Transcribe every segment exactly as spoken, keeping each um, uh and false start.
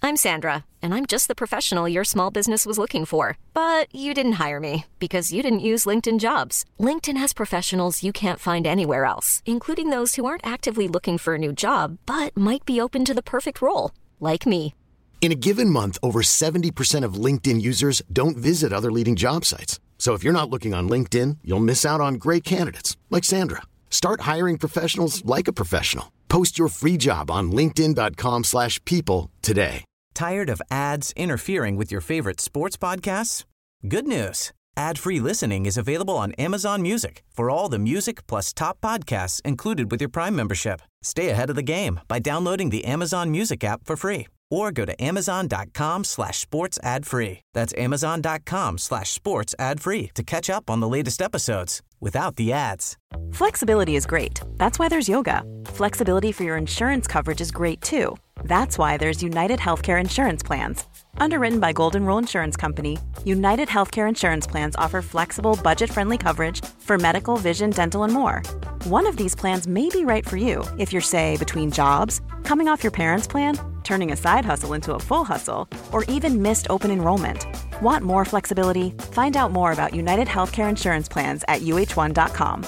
I'm Sandra, and I'm just the professional your small business was looking for. But you didn't hire me because you didn't use LinkedIn Jobs. LinkedIn has professionals you can't find anywhere else, including those who aren't actively looking for a new job, but might be open to the perfect role, like me. In a given month, over seventy percent of LinkedIn users don't visit other leading job sites. So if you're not looking on LinkedIn, you'll miss out on great candidates like Sandra. Start hiring professionals like a professional. Post your free job on linkedin dot com slash people today. Tired of ads interfering with your favorite sports podcasts? Good news. Ad-free listening is available on Amazon Music for all the music plus top podcasts included with your Prime membership. Stay ahead of the game by downloading the Amazon Music app for free or go to amazon dot com slash sports ad free. That's amazon dot com slash sports ad free to catch up on the latest episodes without the ads. Flexibility is great. That's why there's yoga. Flexibility for your insurance coverage is great too. That's why there's United Healthcare Insurance Plans. Underwritten by Golden Rule Insurance Company, United Healthcare Insurance Plans offer flexible, budget-friendly coverage for medical, vision, dental, and more. One of these plans may be right for you if you're, say, between jobs, coming off your parents' plan, turning a side hustle into a full hustle, or even missed open enrollment. Want more flexibility? Find out more about United Healthcare Insurance Plans at u h one dot com.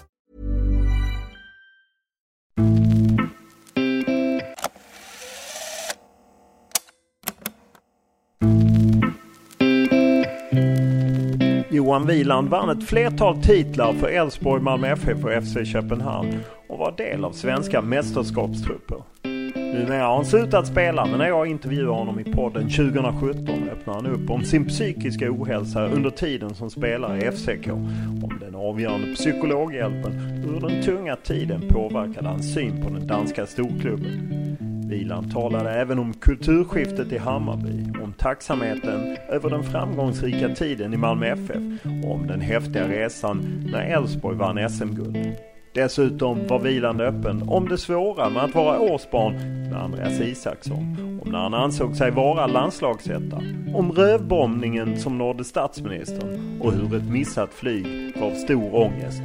Johan Wieland vann ett flertal titlar för Elfsborg, Malmö F F och F C Köpenhamn och var del av svenska mästerskapstrupper. Numera har han slutat spela, men när jag intervjuade honom i podden tjugohundrasjutton öppnade han upp om sin psykiska ohälsa under tiden som spelare i F C K, om den avgörande psykologhjälpen och hur den tunga tiden påverkade hans syn på den danska storklubben. Wieland talade även om kulturskiftet i Hammarby, om tacksamheten över den framgångsrika tiden i Malmö F F och om den häftiga resan när Elfsborg vann S M-guld. Dessutom var Wieland öppen om det svåra med att vara årsbarn med Andreas Isaksson, om när han ansåg sig vara landslagsetta, om rövbombningen som nådde statsministern och hur ett missat flyg gav stor ångest.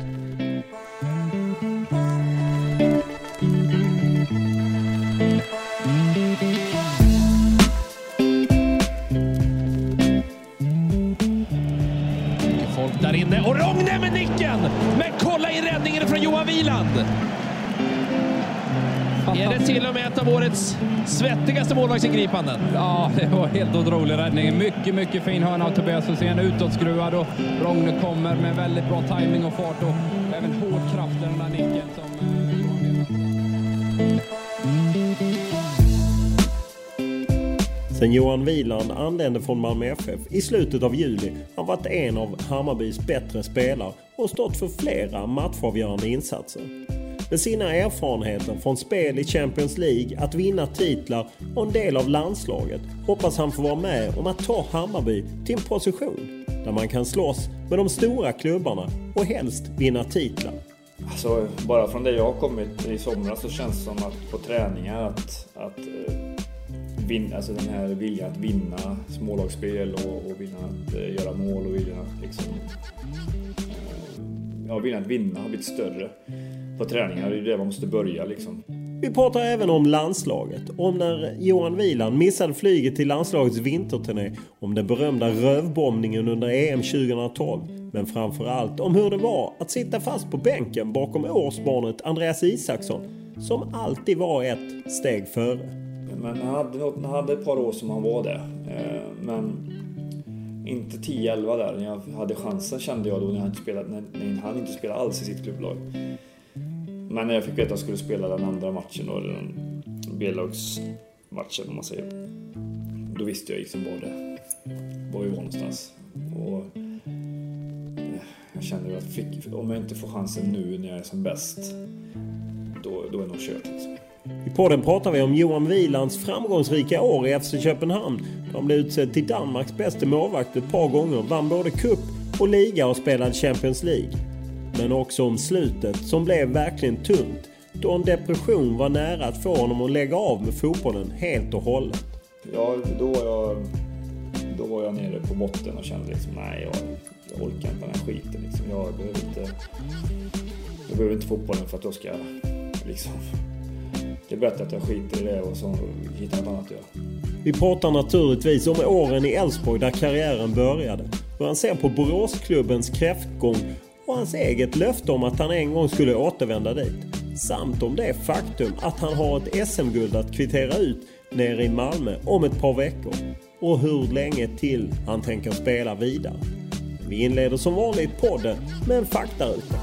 Där inne och Rogne med nicken, men kolla i räddningen från Johan Wieland. Är det till och med ett av årets svettigaste målvaktsingripanden? Ja, det var helt otrolig räddning. Mycket, mycket fin hörna av Tobias Hysén, utåtskruvad och Rogne kommer med väldigt bra timing och fart och även hård kraft i den där nicken som Sen Johan Wieland anlände från Malmö F F i slutet av juli har varit en av Hammarbys bättre spelare och stått för flera matchavgörande insatser. Med sina erfarenheter från spel i Champions League, att vinna titlar och en del av landslaget hoppas han få vara med om att ta Hammarby till en position där man kan slåss med de stora klubbarna och helst vinna titlar. Alltså, bara från det jag har kommit i somras så känns det som att på träningar att, att vinna, alltså den här viljan att vinna smålagsspel och, och viljan att uh, göra mål och viljan att liksom uh, ja, viljan att vinna har blivit större på träningar. Det är det man måste börja liksom. Vi pratar även om landslaget, om när Johan Wieland missade flyget till landslagets vinterturné, om den berömda rövbombningen under E M tjugohundratolv, men framförallt om hur det var att sitta fast på bänken bakom årsbarnet Andreas Isaksson, som alltid var ett steg före. Men han hade, något, han hade ett par år som han var det, men inte tio elva där. När jag hade chansen kände jag då när han inte spelade, när, när han inte spelade alls i sitt klubblag. Men när jag fick veta att jag skulle spela den andra matchen då, den B-lagsmatchen om man säger, då visste jag liksom var det var vi var någonstans. Och jag kände att fick, om jag inte får chansen nu när jag är som bäst, då, då är det nog kört liksom. I podden pratar vi om Johan Wielands framgångsrika år i F C Köpenhamn. De blev utsedd till Danmarks bästa målvakt ett par gånger, vann både cup och liga och spelade Champions League. Men också om slutet som blev verkligen tungt, då en depression var nära att få honom att lägga av med fotbollen helt och hållet. Ja, då var jag, då var jag nere på botten och kände liksom, nej, jag, jag orkar inte den här skiten. Liksom. Jag, behöver inte, jag behöver inte fotbollen för att jag ska liksom... Det är bättre att jag skiter i det och så hittar något annat att göra. Vi pratar naturligtvis om åren i Elfsborg där karriären började. Hur han ser på Boråsklubbens kräftgång och hans eget löfte om att han en gång skulle återvända dit. Samt om det faktum att han har ett S M-guld att kvittera ut nere i Malmö om ett par veckor. Och hur länge till han tänker spela vidare. Vi inleder som vanligt podden med en faktaruta.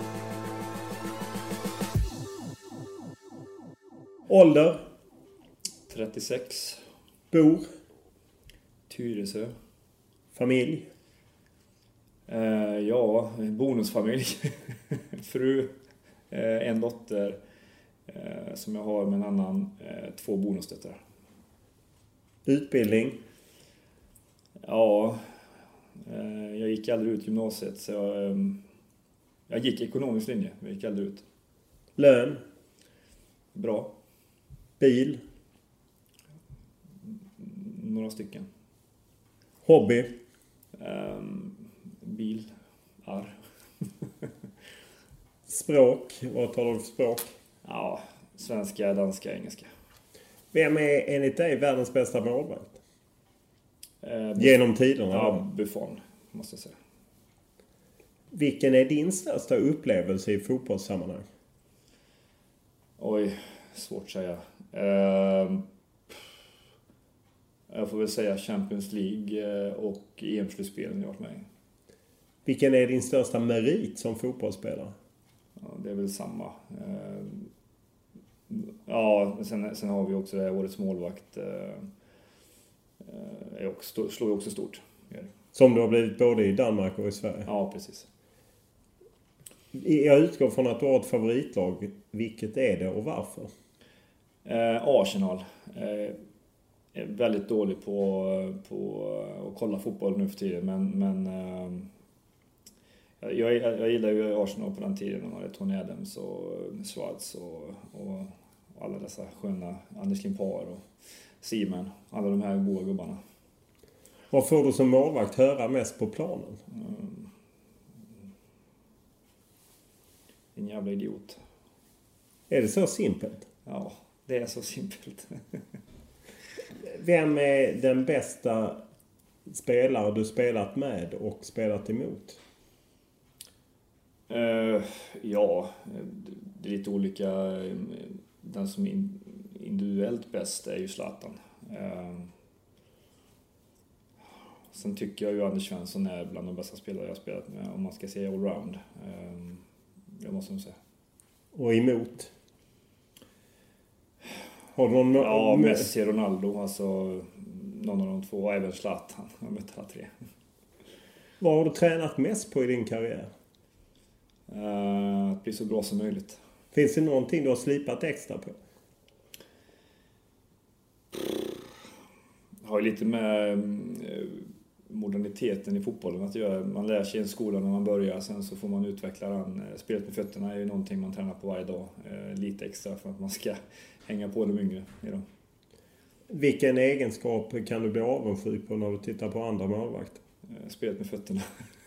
Ålder? trettiosex. Bor? Tyresö. Familj? Eh, ja, bonusfamilj. Fru, eh, en dotter eh, som jag har med en annan, eh, två bonusdöttrar. Utbildning? Ja, eh, jag gick aldrig ut gymnasiet så jag, eh, jag gick ekonomisk linje, jag gick aldrig ut. Lön? Bra. Bil? Några stycken. Hobby? Um, bil. Arr. Språk? Vad talar du för språk? Ja, svenska, danska, engelska. Vem är enligt dig världens bästa målvakt? Uh, Genom tiderna? Ja, Buffon, måste jag säga. Vilken är din största upplevelse i fotbollssammanhang? Oj, svårt att säga. Uh, jag får väl säga Champions League och E M-slutspelen jag har varit med i. Vilken är din största merit som fotbollsspelare? Ja, det är väl samma. Uh, ja, sen, sen har vi också det här årets målvakt. Uh, uh, också, slår ju också stort. Som du har blivit både i Danmark och i Sverige? Ja, precis. Jag utgår från att du har ett favoritlag. Vilket är det och varför? Eh, Arsenal. Eh, är väldigt dålig på, på att kolla fotboll nu för tiden. Men, men eh, jag, jag gillar ju Arsenal på den tiden. De hade Tony Adams och Schwarz och, och alla dessa sköna Anders Limpar och Seaman. Alla de här goda gubbarna. Vad får du som målvakt höra mest på planen? Mm. En jävla idiot. Är det så simpelt? Ja, det är så simpelt. Vem är den bästa spelare du spelat med och spelat emot? Uh, ja, det är lite olika. Den som är individuellt bäst är ju Zlatan. Uh, sen tycker jag ju Anders Svensson är bland de bästa spelare jag har spelat med. Om man ska säga allround. Uh, det måste man säga. Och emot? Har du någon... Ja, Messi, Ronaldo, alltså någon av de två, även Zlatan. Jag har mött alla tre. Vad har du tränat mest på i din karriär? Uh, att bli så bra som möjligt. Finns det någonting du har slipat extra på? Jag har ju lite med moderniteten i fotbollen att göra. Man lär sig i en skola när man börjar, sen så får man utveckla den. Spelet med fötterna är ju någonting man tränar på varje dag. Lite extra för att man ska hänga på de yngre i dem. Vilken egenskap kan du bli avundsjuk på när du tittar på andra målvakter? Spelet med fötterna.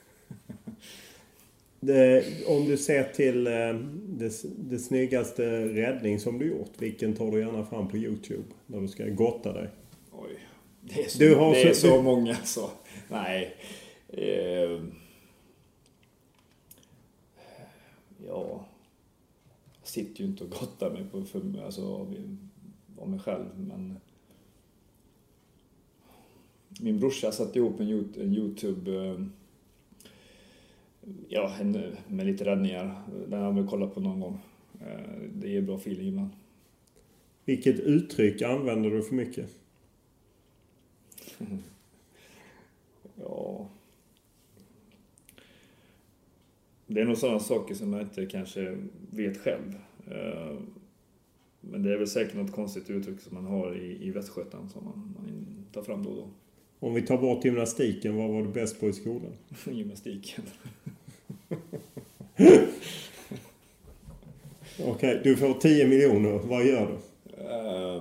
Det, om du ser till det, det snyggaste räddning som du gjort, vilken tar du gärna fram på YouTube när du ska gotta dig? Oj, det är så, du har det är så, så du... många så. Nej. Eh, ja. Jag sitter ju inte och gottar mig på för, alltså, av, av mig själv, men min brorsa satte ihop en, en YouTube eh, ja, en, med lite räddningar. Den har jag väl kollat på någon gång. Eh, det ger bra feeling ibland. Vilket uttryck använder du för mycket? Ja. Det är nog sådana saker som jag inte kanske vet själv. Men det är väl säkert något konstigt uttryck som man har i, i Västgötan som man, man tar fram då och då. Om vi tar bort gymnastiken, vad var du bäst på i skolan? Gymnastiken. Okej, okay, du får tio miljoner. Vad gör du? Uh,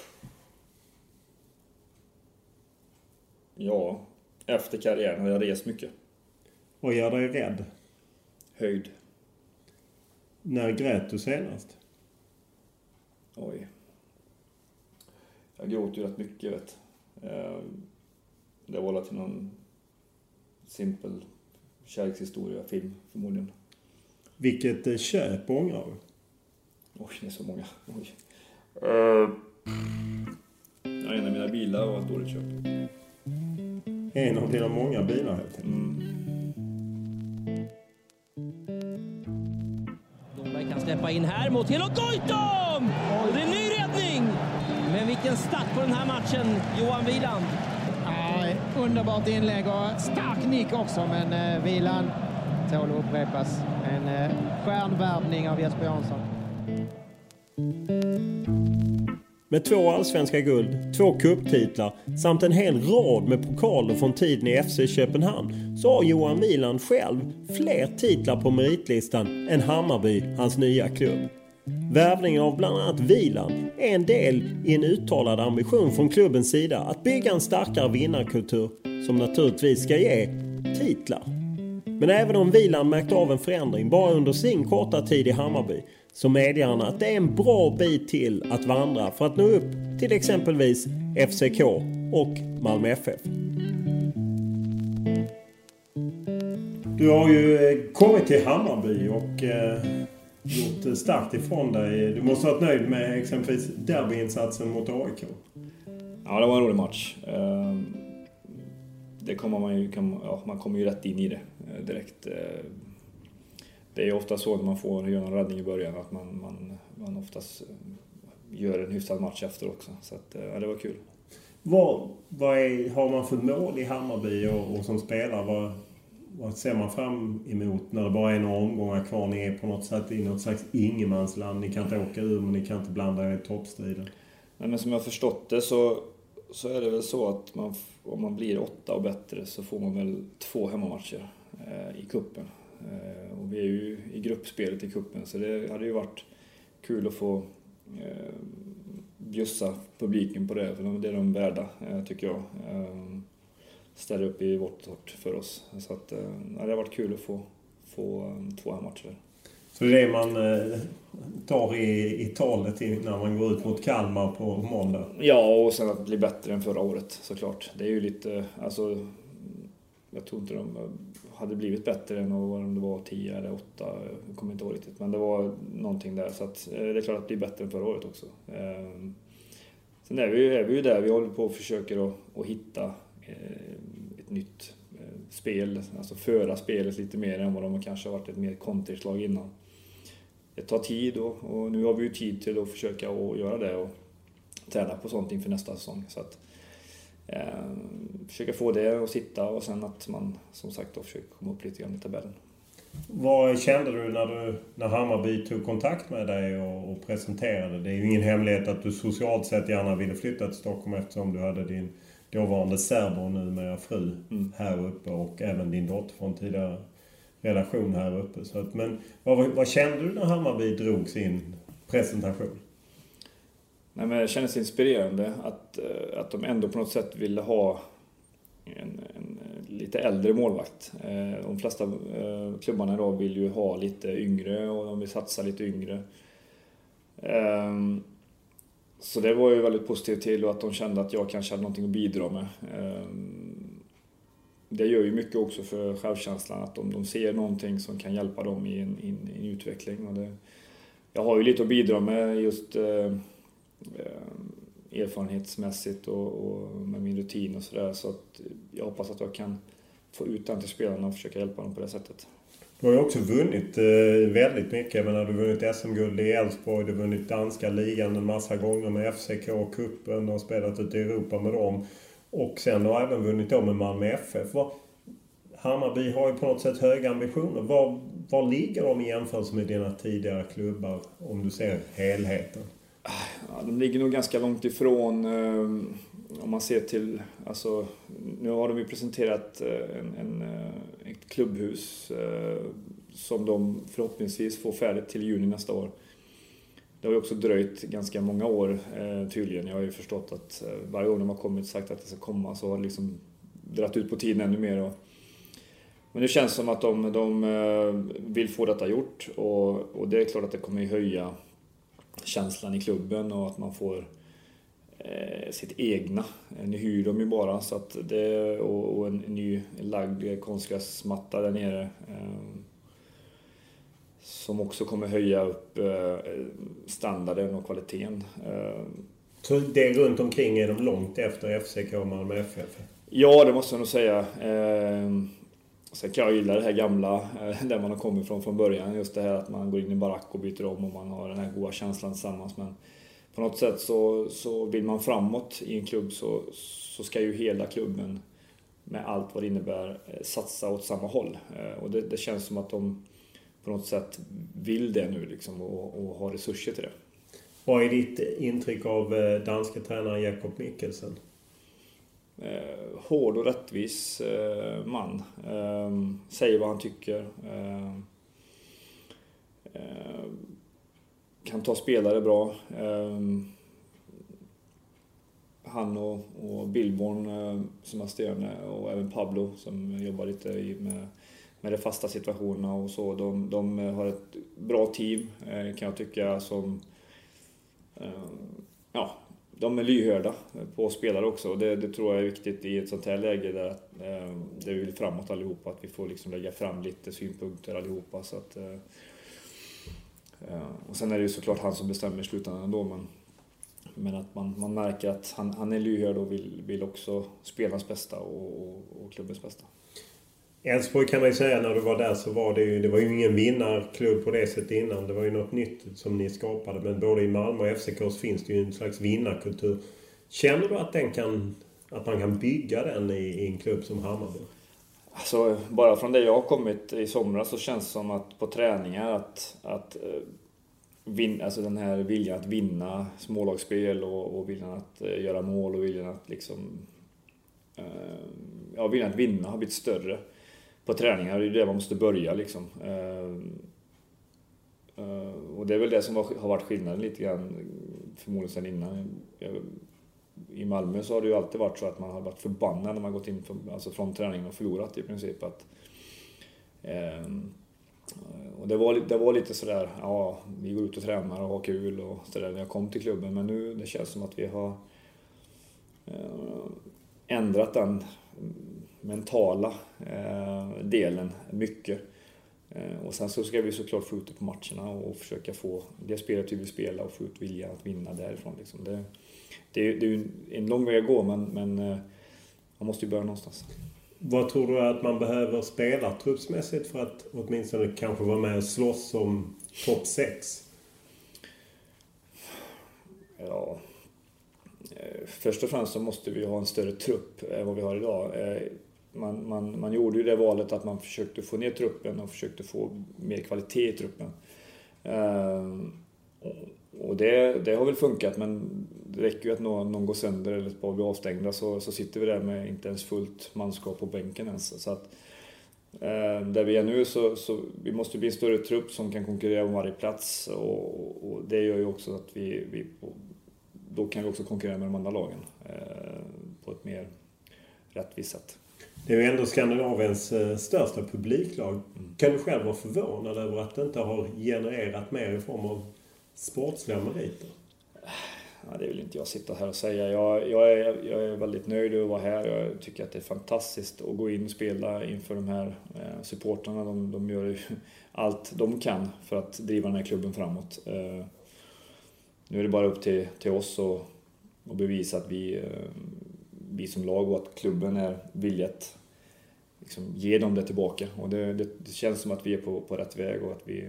ja, efter karriären har jag rest mycket. Vad gör dig rädd? Höjd. När grät du senast? Oj. Jag gråter ju rätt mycket, vet. det var till någon simpel kärlekshistoria, film förmodligen. Vilket köp ångrar du? Oj, det är så många. Oj. Uh, ja, en av mina bilar var ett dåligt köp. En av dina många bilar helt enkelt. Mm. Domberg kan släppa in här mot Helo Goitom! Och det är en ny räddning! Men vilken start på den här matchen, Johan Wieland. Ja, underbart inlägg och stark nick också, men eh, Wieland tål att upprepas. En eh, stjärnvärvning av Jesper Jansson. Med två allsvenska guld, två cuptitlar samt en hel rad med pokaler från tiden i F C Köpenhamn så har Johan Wieland själv fler titlar på meritlistan än Hammarby, hans nya klubb. Värvningen av bland annat Wieland är en del i en uttalad ambition från klubbens sida att bygga en starkare vinnarkultur som naturligtvis ska ge titlar. Men även om Wieland märkt av en förändring bara under sin korta tid i Hammarby så medger han att det är en bra bit till att vandra för att nå upp till exempelvis F C K och Malmö F F. Du har ju kommit till Hammarby och eh, gjort starkt ifrån dig. Du måste ha varit nöjd med exempelvis derbyinsatsen mot A I K. Ja, det var en rolig match. Det kommer man ju, ja, man kommer ju rätt in i det direkt. Det är ju ofta så när man får göra en räddning i början att man, man, man oftast gör en hyfsad match efter också. Så att, ja, det var kul. Vad, vad är, har man för mål i Hammarby och, och som spelar? Vad, vad ser man fram emot när det bara är några omgångar kvar? Ni är på något sätt i något slags ingenmansland. Ni kan inte åka ur men ni kan inte blanda er i toppstriden. Nej, men som jag har förstått det så, så är det väl så att man, om man blir åtta och bättre så får man väl två hemmamatcher eh, i kuppen. Eh, och vi är ju i gruppspelet i kuppen så det hade ju varit kul att få eh, bjussa publiken på det. För det är de värda eh, tycker jag. Eh, ställer upp i vårt sort för oss. Så att, eh, det hade varit kul att få, få um, två hemmamatcher. Så det är det man eh, tar i, i talet när man går ut mot Kalmar på måndag? Ja, och sen att bli bättre än förra året såklart. Det är ju lite, alltså jag tror inte de hade blivit bättre än om det var tio eller åtta, jag kommer inte ihåg riktigt. Men det var någonting där, så att, det är klart att bli bättre än förra året också. Sen är vi, är vi ju där, vi håller på och försöker att, att hitta ett nytt spel, alltså föra spelet lite mer än vad de kanske har varit ett mer kontringsslag innan. Det tar tid och, och nu har vi ju tid till att försöka att göra det och träna på sånt inför nästa säsong. Så att eh, försöka få det att sitta och sen att man som sagt då försöker komma upp lite grann i tabellen. Vad kände du när, du när Hammarby tog kontakt med dig och, och presenterade? Det är ju ingen hemlighet att du socialt sett gärna ville flytta till Stockholm eftersom du hade din dåvarande serbo nu med fru mm. här uppe och även din dotter från tidigare relation här uppe. Så att, men vad, vad kände du när Hammarby drog sin presentation? Nej, men det kändes inspirerande att, att de ändå på något sätt ville ha en, en lite äldre målvakt. De flesta klubbarna idag vill ju ha lite yngre och de vill satsa lite yngre. Så det var ju väldigt positivt till och att de kände att jag kanske hade någonting att bidra med. Det gör ju mycket också för självkänslan att de, de ser någonting som kan hjälpa dem i en, in, in utveckling. Och det, jag har ju lite att bidra med just eh, erfarenhetsmässigt och, och med min rutin och sådär. Så att jag hoppas att jag kan få ut den till spelarna och försöka hjälpa dem på det sättet. Du har ju också vunnit eh, väldigt mycket. Jag menar, du har vunnit S M-guld i Elfsborg, du har vunnit danska ligan en massa gånger med F C K-cupen och spelat ut i Europa med dem. Och sen har även vunnit då med Malmö F F. Var, Hammarby har ju på något sätt höga ambitioner. Var, var ligger de i jämförelse med dina tidigare klubbar om du ser helheten? Ja, de ligger nog ganska långt ifrån eh, om man ser till, alltså, nu har de ju presenterat en, en, ett klubbhus eh, som de förhoppningsvis får färdigt till juni nästa år. Det har ju också dröjt ganska många år eh, tydligen. Jag har ju förstått att eh, varje gång de har kommit sagt att det ska komma så har det liksom dratt ut på tiden ännu mer. Och, men det känns som att de, de eh, vill få detta gjort och, och det är klart att det kommer höja känslan i klubben och att man får eh, sitt egna. Nu hyr de ju bara så att det, och, och en ny lagd konstgräsmatta där nere. Eh, som också kommer höja upp eh, standarden och kvaliteten. Eh, Så det runt omkring är de långt efter F C K och Malmö F F? Ja, det måste jag nog säga. Eh, sen kan jag gilla det här gamla, eh, där man har kommit från från början. Just det här att man går in i barack och byter om och man har den här goda känslan tillsammans. Men på något sätt så, så vill man framåt i en klubb så, så ska ju hela klubben med allt vad det innebär satsa åt samma håll. Eh, och det, det känns som att de på något sätt vill det nu liksom, och, och har resurser till det. Vad är ditt intryck av danska tränaren Jakob Mikkelsen? Eh, hård och rättvis eh, man. Eh, säger vad han tycker. Eh, eh, kan ta spelare bra. Eh, han och, och Billborn eh, som assisterande och även Pablo som jobbar lite i, med, med de fasta situationerna och så. De, de har ett bra team eh, kan jag tycka som eh, ja, de är lyhörda på spelare också. Det, det tror jag är viktigt i ett sånt här läge där eh, det vill framåt allihopa. Att vi får liksom lägga fram lite synpunkter allihopa. Så att, eh, och sen är det ju såklart han som bestämmer i slutändan ändå. Men, men att man, man märker att han, han är lyhörd och vill, vill också spelarnas bästa och, och, och klubbens bästa. Elfsborg kan man ju säga när du var där så var det ju, det var ju ingen vinnarklubb på det sättet innan. Det var ju något nytt som ni skapade. Men både i Malmö och F C K finns det ju en slags vinnarkultur. Känner du att, den kan, att man kan bygga den i, i en klubb som Hammarby? Alltså, bara från det jag har kommit i somras så känns det som att på träningar att, att vinna, alltså den här viljan att vinna smålagsspel och, och viljan att göra mål och viljan att liksom ja, viljan att vinna har blivit större på träningar. Det är det man måste börja liksom. Och det är väl det som har varit skillnaden lite grann förmodligen sedan innan. I Malmö så har det ju alltid varit så att man har varit förbannad när man gått in från, alltså från träningen och förlorat i princip. Att, eh, och det var, det var lite sådär, ja, vi går ut och tränar och har kul och sådär när jag kom till klubben. Men nu det känns som att vi har eh, ändrat den mentala eh, delen mycket. Eh, och sen så ska vi såklart få ut det på matcherna och försöka få det spelet vi vill spela och få ut vilja att vinna därifrån. Liksom. Det, det, är, det är ju en lång väg att gå, men, men eh, man måste ju börja någonstans. Vad tror du att man behöver spela truppsmässigt för att åtminstone kanske vara med och slåss om topp sex? Ja, eh, först och främst så måste vi ha en större trupp än vad vi har idag. Eh, Man, man, man gjorde ju det valet att man försökte få ner truppen och försökte få mer kvalitet i truppen. Uh, och det, det har väl funkat, men det räcker ju att någon, någon går sönder eller ett par blir avstängda så, så sitter vi där med inte ens fullt manskap på bänken ens. Så att, uh, där vi är nu så, så vi måste bli en större trupp som kan konkurrera om varje plats och, och det gör ju också att vi, vi då kan vi också konkurrera med de andra lagen uh, på ett mer rättvist sätt. Det är ju ändå Skandinaviens största publiklag. Mm. Kan du själv vara förvånad över att det inte har genererat mer i form av sportsliga meriter? Ja, det vill inte jag sitta här och säga. Jag, jag, är, jag är väldigt nöjd över att vara här. Jag tycker att det är fantastiskt att gå in och spela inför de här eh, supportarna. De, de gör ju allt de kan för att driva den här klubben framåt. Eh, nu är det bara upp till, till oss och, och bevisa att vi... Eh, vi som lag och att klubben är villig att liksom ge dem det tillbaka. Och det, det, det känns som att vi är på, på rätt väg och att vi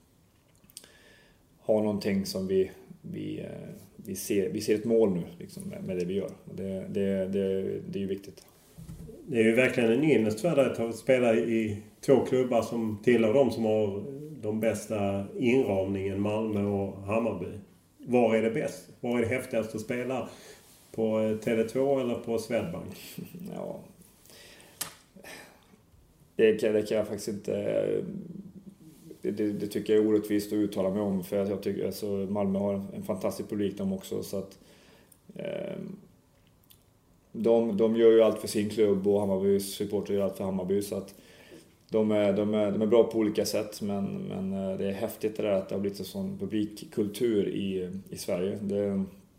har någonting som vi, vi, vi, ser, vi ser ett mål nu liksom, med, med det vi gör. Och det, det, det, det är ju viktigt. Det är ju verkligen en ynnest för dig att spela i två klubbar som tillhör de som har de bästa inramningen, Malmö och Hammarby. Var är det bäst? Var är det häftigast att spela? På Tele två eller på Swedbank? Ja. Det kan, det kan jag faktiskt inte... Det, det, det tycker jag är orättvist att uttala mig om. För att jag tycker alltså, Malmö har en fantastisk publik de också. Så att, eh, de, de gör ju allt för sin klubb och Hammarbys supporter gör allt för Hammarby. Så att de, är, de, är, de är bra på olika sätt. Men, men det är häftigt det där att det har blivit en sån publikkultur i, i Sverige. Det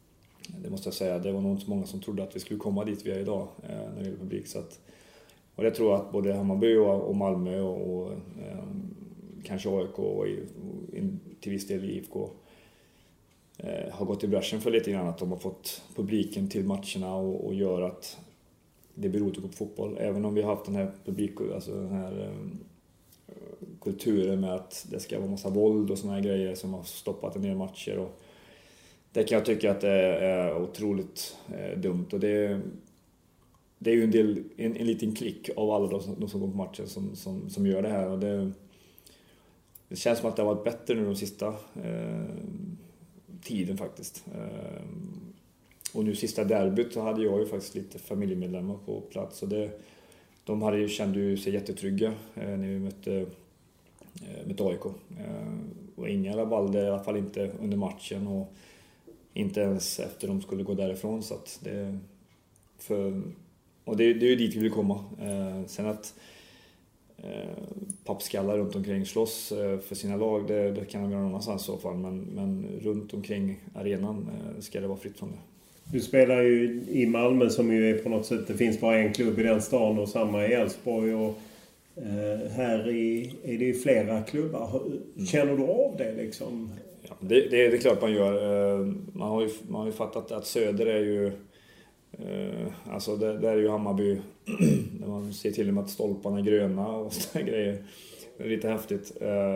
det måste jag säga, det var nog inte så många som trodde att vi skulle komma dit vi är idag när det gäller publik. Så att, och jag tror att både Hammarby och, och Malmö och, och eh, kanske A I K och, och in, till viss del I F K eh, har gått i bräschen för lite grann att de har fått publiken till matcherna och, och gör att det blir roligt att gå på fotboll. Även om vi har haft den här publik, alltså den här eh, kulturen med att det ska vara massa våld och såna här grejer som har stoppat en del matcher. Och det kan jag tycka att det är otroligt eh, dumt. Och det, det är ju en, del, en, en liten klick av alla de som, de som går på matchen som, som, som gör det här. Och det, det känns som att det har varit bättre nu de sista eh, tiden faktiskt. Eh, och nu sista derbyt så hade jag ju faktiskt lite familjemedlemmar på plats. Och det, de hade ju, kände ju sig jättetrygga eh, när vi mötte, eh, mötte A I K. Eh, och inga rabalder, i alla fall inte under matchen. Och inte ens efter de skulle gå därifrån. Så att det, för, och det, det är ju dit vi vill komma. Eh, sen att eh, pappskallar runt omkring slåss eh, för sina lag, det, det kan de göra någon annanstans i så fall. Men, men runt omkring arenan eh, ska det vara fritt från det. Du spelar ju i Malmö som ju är på något sätt, det finns bara en klubb i den stan och samma i Älvsborg. Och eh, här i, är det ju flera klubbar. Känner du av det liksom? Ja, det, det, det är klart man gör. Man har ju, man har ju fattat att Söder är ju... Alltså där, där är ju Hammarby... När man ser till och med att stolparna är gröna och sådana grejer. Det är lite häftigt.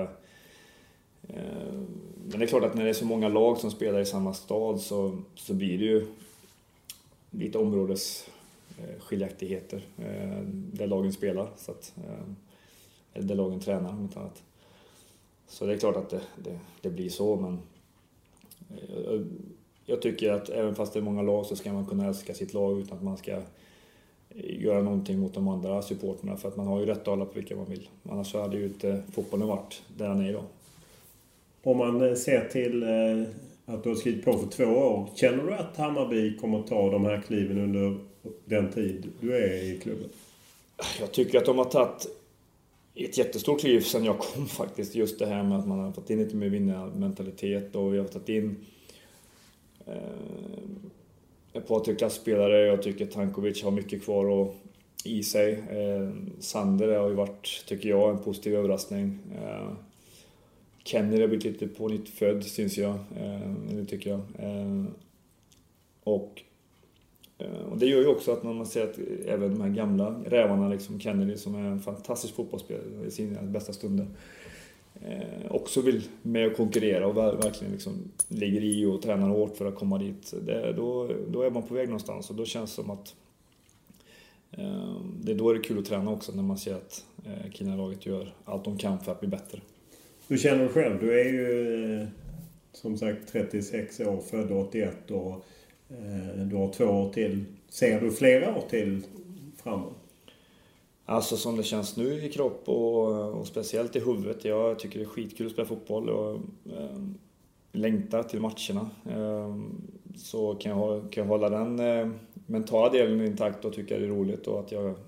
Men det är klart att när det är så många lag som spelar i samma stad så, så blir det ju lite områdesskiljaktigheter där lagen spelar. Så att, eller där lagen tränar om inte annat. Så det är klart att det, det, det blir så, men jag, jag tycker att även fast det är många lag så ska man kunna älska sitt lag utan att man ska göra någonting mot de andra supporterna, för att man har ju rätt att hålla på vilka man vill. Annars så hade ju inte fotbollen varit där den är idag. Om man ser till att du har skrivit på för två år, känner du att Hammarby kommer att ta de här kliven under den tid du är i klubben? Jag tycker att de har tagit ett jättestort kliv sen jag kom faktiskt. Just det här med att man har fått in lite mer vinnarmentalitet och vi har tagit in eh, ett par till klassspelare. Jag tycker Tankovic har mycket kvar och i sig. Eh, Sander har ju varit, tycker jag, en positiv överraskning. Eh, Kenny har blivit lite på nytt född, syns jag. Eh, det tycker jag. Eh, och Och det gör ju också att när man ser att även de här gamla rävarna, liksom Kennedy som är en fantastisk fotbollsspelare i sina bästa stunder, eh, också vill med och konkurrera och verkligen liksom ligger i och tränar hårt för att komma dit. Det, då, då är man på väg någonstans och då känns det som att eh, det är då det är kul att träna också, när man ser att eh, killarna i laget gör allt de kan för att bli bättre. Du känner dig själv, du är ju som sagt trettiosex år, född åttioett och du har två år till. Ser du flera år till framåt? Alltså som det känns nu i kropp och, och speciellt i huvudet. Jag tycker det är skitkul att spela fotboll och äh, längtar till matcherna. Äh, så kan jag, kan jag hålla den äh, mentala delen intakt och tycka det är roligt och att jag äh,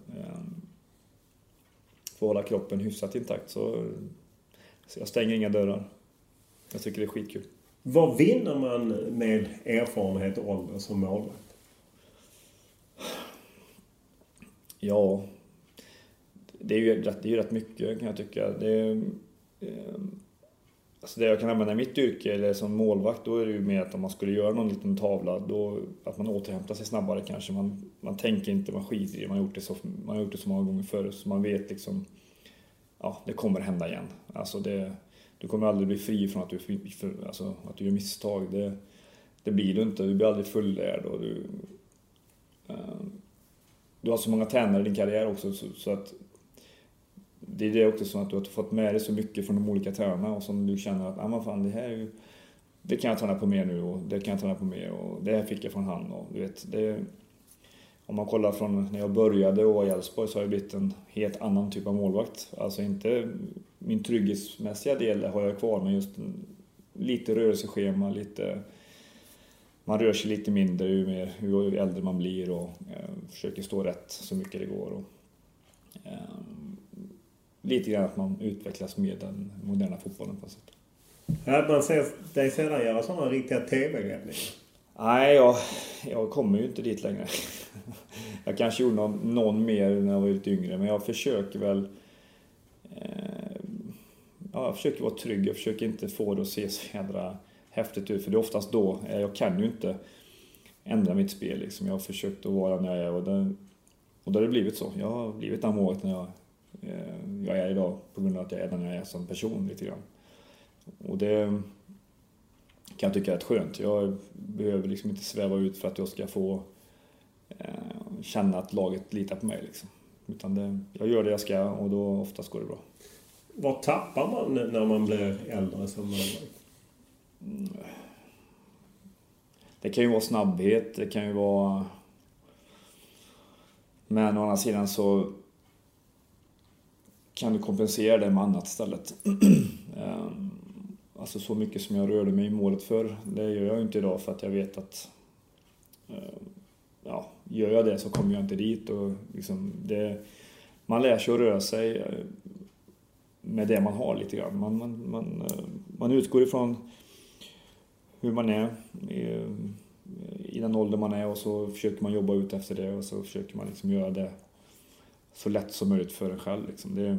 får hålla kroppen hyfsat intakt. Så, så jag stänger inga dörrar. Jag tycker det är skitkul. Vad vinner man med erfarenhet och ålder som målvakt? Ja, det är ju rätt, det är ju rätt mycket kan jag tycka. Det, är, eh, alltså det jag kan använda i mitt yrke eller som målvakt, då är det ju mer att om man skulle göra någon liten tavla, då, att man återhämtar sig snabbare kanske. Man, man tänker inte, man skiter i det. Man har gjort det så, man har gjort det så många gånger förr så man vet liksom, ja, det kommer hända igen. Alltså det... Du kommer aldrig bli fri från att du, för, alltså, att du gör misstag. Det, det blir du inte. Du blir aldrig fullärd. Och du, uh, du har så många tränare i din karriär också. Så, så att det är det också så att du har fått med dig så mycket från de olika tränarna. Och som du känner att ah, man fan, det här är ju, det kan jag träna på mer nu. Och det kan jag träna på mer. Och det här fick jag från han. Och, du vet, det, om man kollar från när jag började och i Älvsborg så har jag blivit en helt annan typ av målvakt. Alltså inte... Min trygghetsmässiga del har jag kvar, men just en, lite rörelseschema, lite, man rör sig lite mindre ju, mer, ju äldre man blir och eh, försöker stå rätt så mycket det går. Och, eh, lite grann att man utvecklas med den moderna fotbollen på sätt. Ja, man ser dig sedan göra sådana riktiga tv-räddningar. Nej, jag, jag kommer ju inte dit längre. Jag kanske gjorde någon, någon mer när jag var lite yngre, men jag försöker väl eh, ja, jag försöker vara trygg. Jag försöker inte få det att se så jävla häftigt ut, för det är oftast då, jag kan ju inte ändra mitt spel liksom. Jag har försökt att vara när jag är, och det, och då har det blivit så. Jag har blivit den målet när jag, eh, jag är idag, på grund av att jag är den jag är som person lite grann. Och det kan jag tycka är rätt skönt. Jag behöver liksom inte sväva ut för att jag ska få eh, känna att laget litar på mig liksom. Utan det, jag gör det jag ska, och då oftast går det bra. Vad tappar man när man blir äldre som målvakt? Mm. Det kan ju vara snabbhet, det kan ju vara... Men å andra sidan så kan du kompensera det med annat istället. Alltså så mycket som jag rörde mig i målet för, det gör jag inte idag, för att jag vet att ja, gör jag det så kommer jag inte dit. Och liksom det, man lär sig att röra sig med det man har lite grann. Man, man, man, man utgår ifrån hur man är i, i den ålder man är, och så försöker man jobba ut efter det, och så försöker man liksom göra det så lätt som möjligt för en själv liksom. Det,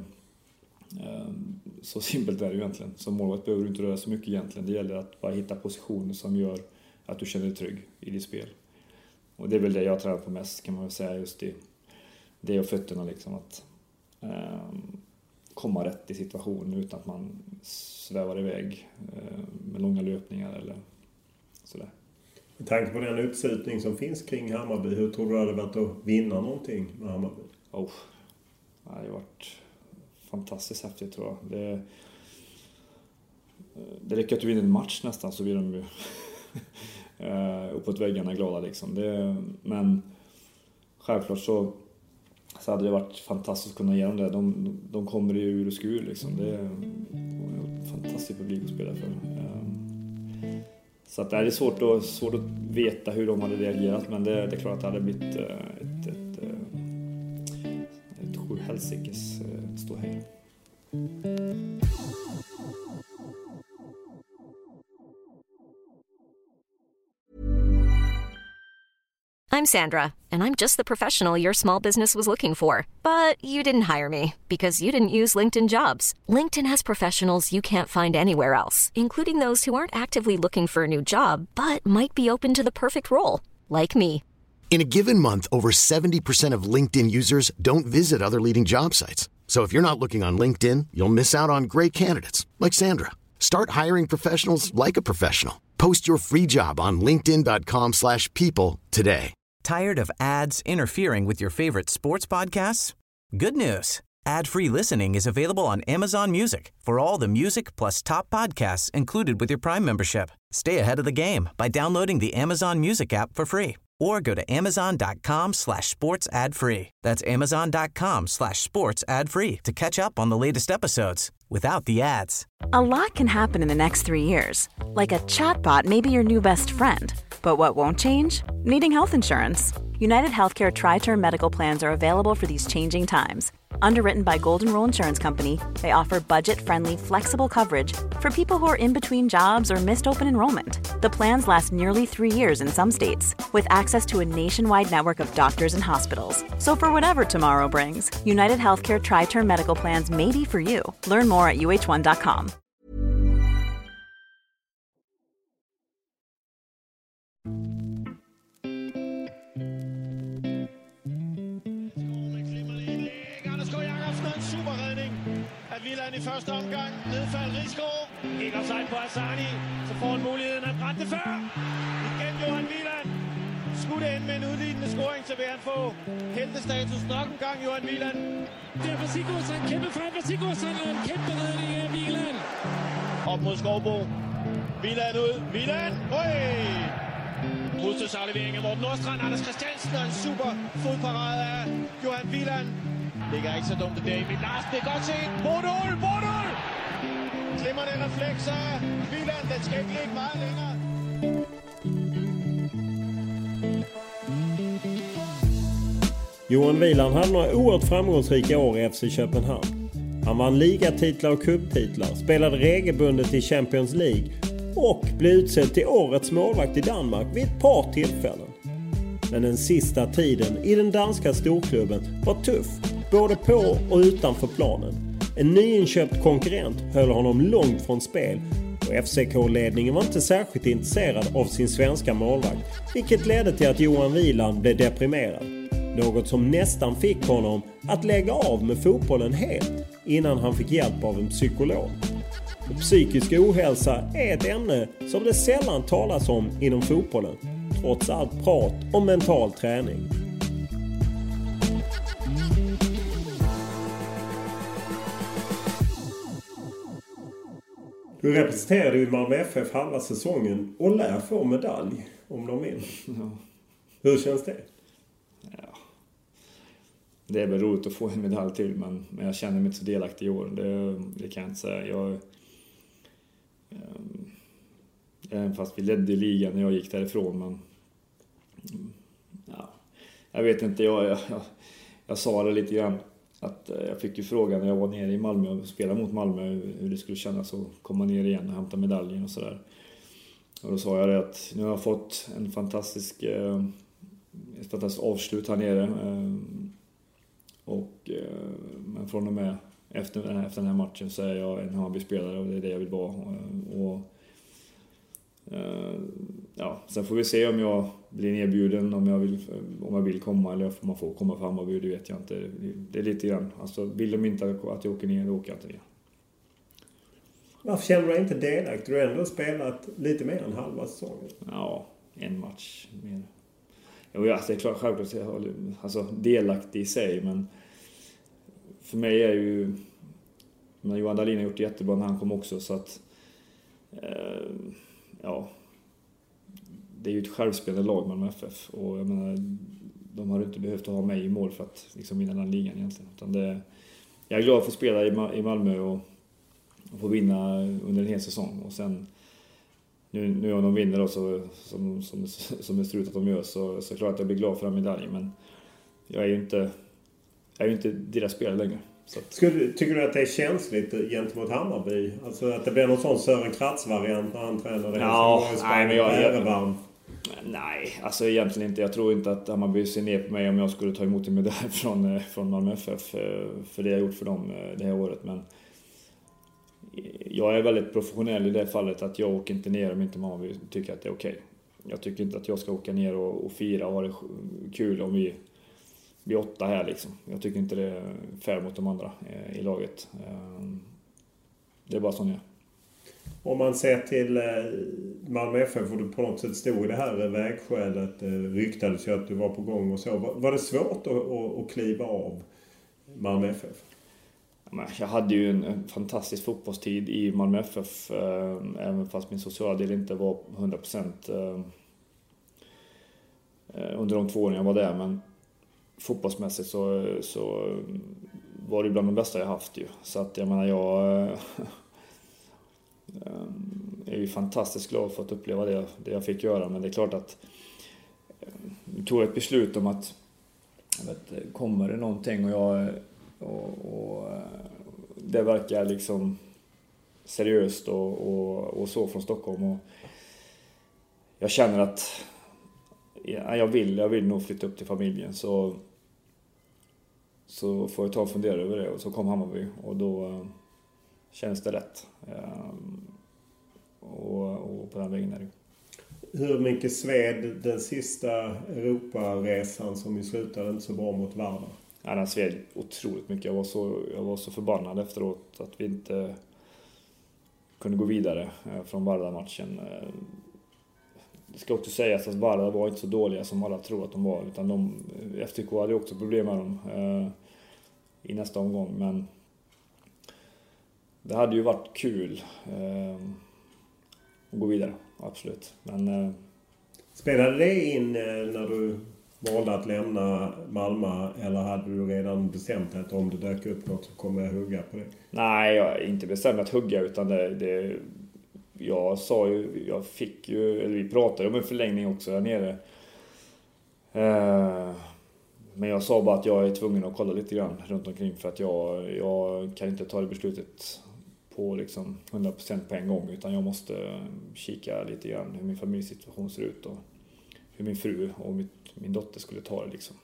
så simpelt är det ju egentligen. Som målvakt behöver du inte röra så mycket egentligen. Det gäller att bara hitta positioner som gör att du känner dig trygg i ditt spel. Och det är väl det jag tränar på mest, kan man väl säga, just det. Det och fötterna liksom, att eh, komma rätt i situationen utan att man svävar iväg eh, med långa löpningar eller sådär. Med tanke på den utslutning som finns kring Hammarby, hur tror du det hade varit att vinna någonting med Hammarby? Oh, det har varit fantastiskt häftigt, tror jag. Det, det räcker att du vinner en match nästan, så blir de ju uppåt väggarna glada liksom. Det, men självklart så, så hade det varit fantastiskt att kunna ge dem det. De, de kommer ju ur och skur liksom. Det är en fantastisk publik att spela för. Så att det är svårt att, svårt att veta hur de hade reagerat, men det, det är klart att det hade blivit ett, ett, ett, ett sju helsikes ståhej. I'm Sandra, and I'm just the professional your small business was looking for. But you didn't hire me because you didn't use LinkedIn Jobs. LinkedIn has professionals you can't find anywhere else, including those who aren't actively looking for a new job, but might be open to the perfect role, like me. In a given month, over seventy percent of LinkedIn users don't visit other leading job sites. So if you're not looking on LinkedIn, you'll miss out on great candidates like Sandra. Start hiring professionals like a professional. Post your free job on linkedin dot com slash people today. Tired of ads interfering with your favorite sports podcasts? Good news. Ad-free listening is available on Amazon Music for all the music plus top podcasts included with your Prime membership. Stay ahead of the game by downloading the Amazon Music app for free, or go to amazon dot com slash sports ad free. That's amazon dot com slash sports ad free to catch up on the latest episodes without the ads. A lot can happen in the next three years. Like a chatbot may be your new best friend. But what won't change? Needing health insurance. United Healthcare Tri-Term Medical Plans are available for these changing times. Underwritten by Golden Rule Insurance Company, they offer budget-friendly, flexible coverage for people who are in between jobs or missed open enrollment. The plans last nearly three years in some states, with access to a nationwide network of doctors and hospitals. So for whatever tomorrow brings, United Healthcare Tri-Term Medical Plans may be for you. Learn more at u h one dot com. Wieland i første omgang. Nedfald Rigsgaard. Ikke offside på Asani. Så får han muligheden at brænde før. Igen Johan Wieland. Skulle det ende med en udlignende scoring, så vil han få heltestatus nok en gang, Johan Wieland. Det er for Sigurdsson. Kæmpe frem for Sigurdsson. Og en kæmpe redning af Wieland. Op mod Skovbo. Wieland ud. Wieland. Øj! Modstødsaflevering af Morten Nordstrand. Anders Christiansen og en super fodparade af Johan Wieland. Ligger ikke så dumt i David Larsen. Det er godt set. Bodol! Bodol! Glimrende reflekser. Wieland, den skal ikke ligge meget længere. Johan Wieland hade några oerhört framgångsrika år i F C Köpenhamn. Han vann ligatitlar och cuptitlar, spelade regelbundet i Champions League och blev utsedd till årets målvakt i Danmark vid ett par tillfällen. Men den sista tiden i den danska storklubben var tuff, både på och utanför planen. En nyinköpt konkurrent höll honom långt från spel och F C K-ledningen var inte särskilt intresserad av sin svenska målvakt, vilket ledde till att Johan Wieland blev deprimerad. Något som nästan fick honom att lägga av med fotbollen helt innan han fick hjälp av en psykolog. Och psykisk ohälsa är ett ämne som det sällan talas om inom fotbollen, trots allt prat om mental träning. Du representerade ju Malmö F F halva säsongen och lär få medalj om de vinner. Ja. Hur känns det? Ja. Det är väl roligt att få en medalj till, men, men jag känner mig inte så delaktig i år. Det, det kan jag inte säga. Jag, um, även fast vi ledde ligan när jag gick därifrån, men ja, jag vet inte, jag, jag, jag, jag sa det lite grann. Att jag fick ju frågan när jag var nere i Malmö och spelade mot Malmö hur det skulle kännas att komma ner igen och hämta medaljen och sådär. Och då sa jag det att nu har jag fått en fantastisk, eh, ett fantastiskt avslut här nere. Eh, och, eh, men från och med efter den, här, efter den här matchen så är jag en Hammarby-spelare och det är det jag vill vara. Och, och eh, ja, sen får vi se om jag blir erbjuden, om jag vill, om jag vill komma eller om man får komma för Hammarby, det vet jag inte. Det är lite grann. Alltså, vill de inte att jag åker ner, då åker jag inte ner. Varför känner du dig inte delaktig? Du har ändå spelat lite mer än halva säsongen. Ja, en match mer. Jo, alltså, det är klart, självklart alltså, delaktig i sig, men för mig är ju, men Johan Dahlin har gjort det jättebra när han kom också, så att eh, ja, det är ju ett självspelande lag med F F och jag menar, de har inte behövt ha mig i mål för att liksom vinna den ligan egentligen, utan det, jag är glad att få spela i Malmö och, och få vinna under en hel säsong, och sen nu, nu om de vinner då, så, som, som, som det ser ut att de gör, så, så klart att jag blir glad för den medaljen, men jag är ju inte, jag är ju inte deras spelare längre. Så att... Skulle, tycker du att det är känsligt gentemot Hammarby? Alltså att det blir någon sån Sören Kratz-variant när han tränar det? Ja, nej, men jag, jag, jag, nej, alltså egentligen inte. Jag tror inte att Hammarby ser ner på mig om jag skulle ta emot en medalj från, från Malmö F F för det jag gjort för dem det här året. Men jag är väldigt professionell i det fallet att jag åker inte ner om inte Hammarby tycker att det är okej. Okay. Jag tycker inte att jag ska åka ner och, och fira och ha det kul om vi blir åtta här liksom. Jag tycker inte det är fair mot de andra i laget. Det är bara sån jag. Om man ser till Malmö F F och du på något sätt stod i det här vägskälet, ryktades ju att du var på gång och så. Var det svårt att, att, att kliva av Malmö F F? Jag hade ju en fantastisk fotbollstid i Malmö F F, även fast min sociala del inte var hundra procent under de två åren jag var där. Men fotbollsmässigt så, så var det bland de bästa jag haft ju. Så att jag menar, jag är ju fantastiskt glad för att uppleva det, det jag fick göra. Men det är klart att jag tog ett beslut om att jag vet, kommer det någonting och jag och, och det verkar liksom seriöst och, och, och så från Stockholm, och jag känner att ja, jag vill jag vill nog flytta upp till familjen, så så får jag ta och fundera över det, och så kom Hammarby och då uh, känns det rätt um, och, och på den vägen är det. Hur mycket sved den sista Europaresan som ju slutade inte så bra mot Varda? Ja, den sved otroligt mycket. Jag var så, jag var så förbannad efteråt att vi inte kunde gå vidare från Varda-matchen. Det ska också sägas att Varda var inte så dåliga som alla tror att de var, utan de, F C K hade också problem med dem eh, i nästa omgång, men det hade ju varit kul eh, att gå vidare, absolut. Men eh, spelade det in eh, när du valde att lämna Malmö, eller hade du redan bestämt att om det dök upp något så kommer jag hugga på det? Nej, jag har inte bestämt att hugga, utan det, det jag sa ju, jag fick ju, eller vi pratade om en förlängning också där nere. Eh, men jag sa bara att jag är tvungen att kolla lite grann runt omkring, för att jag, jag kan inte ta det beslutet på liksom hundra procent på en gång, utan jag måste kika lite grann hur min familjesituation ser ut och hur min fru och mitt, min dotter skulle ta det liksom.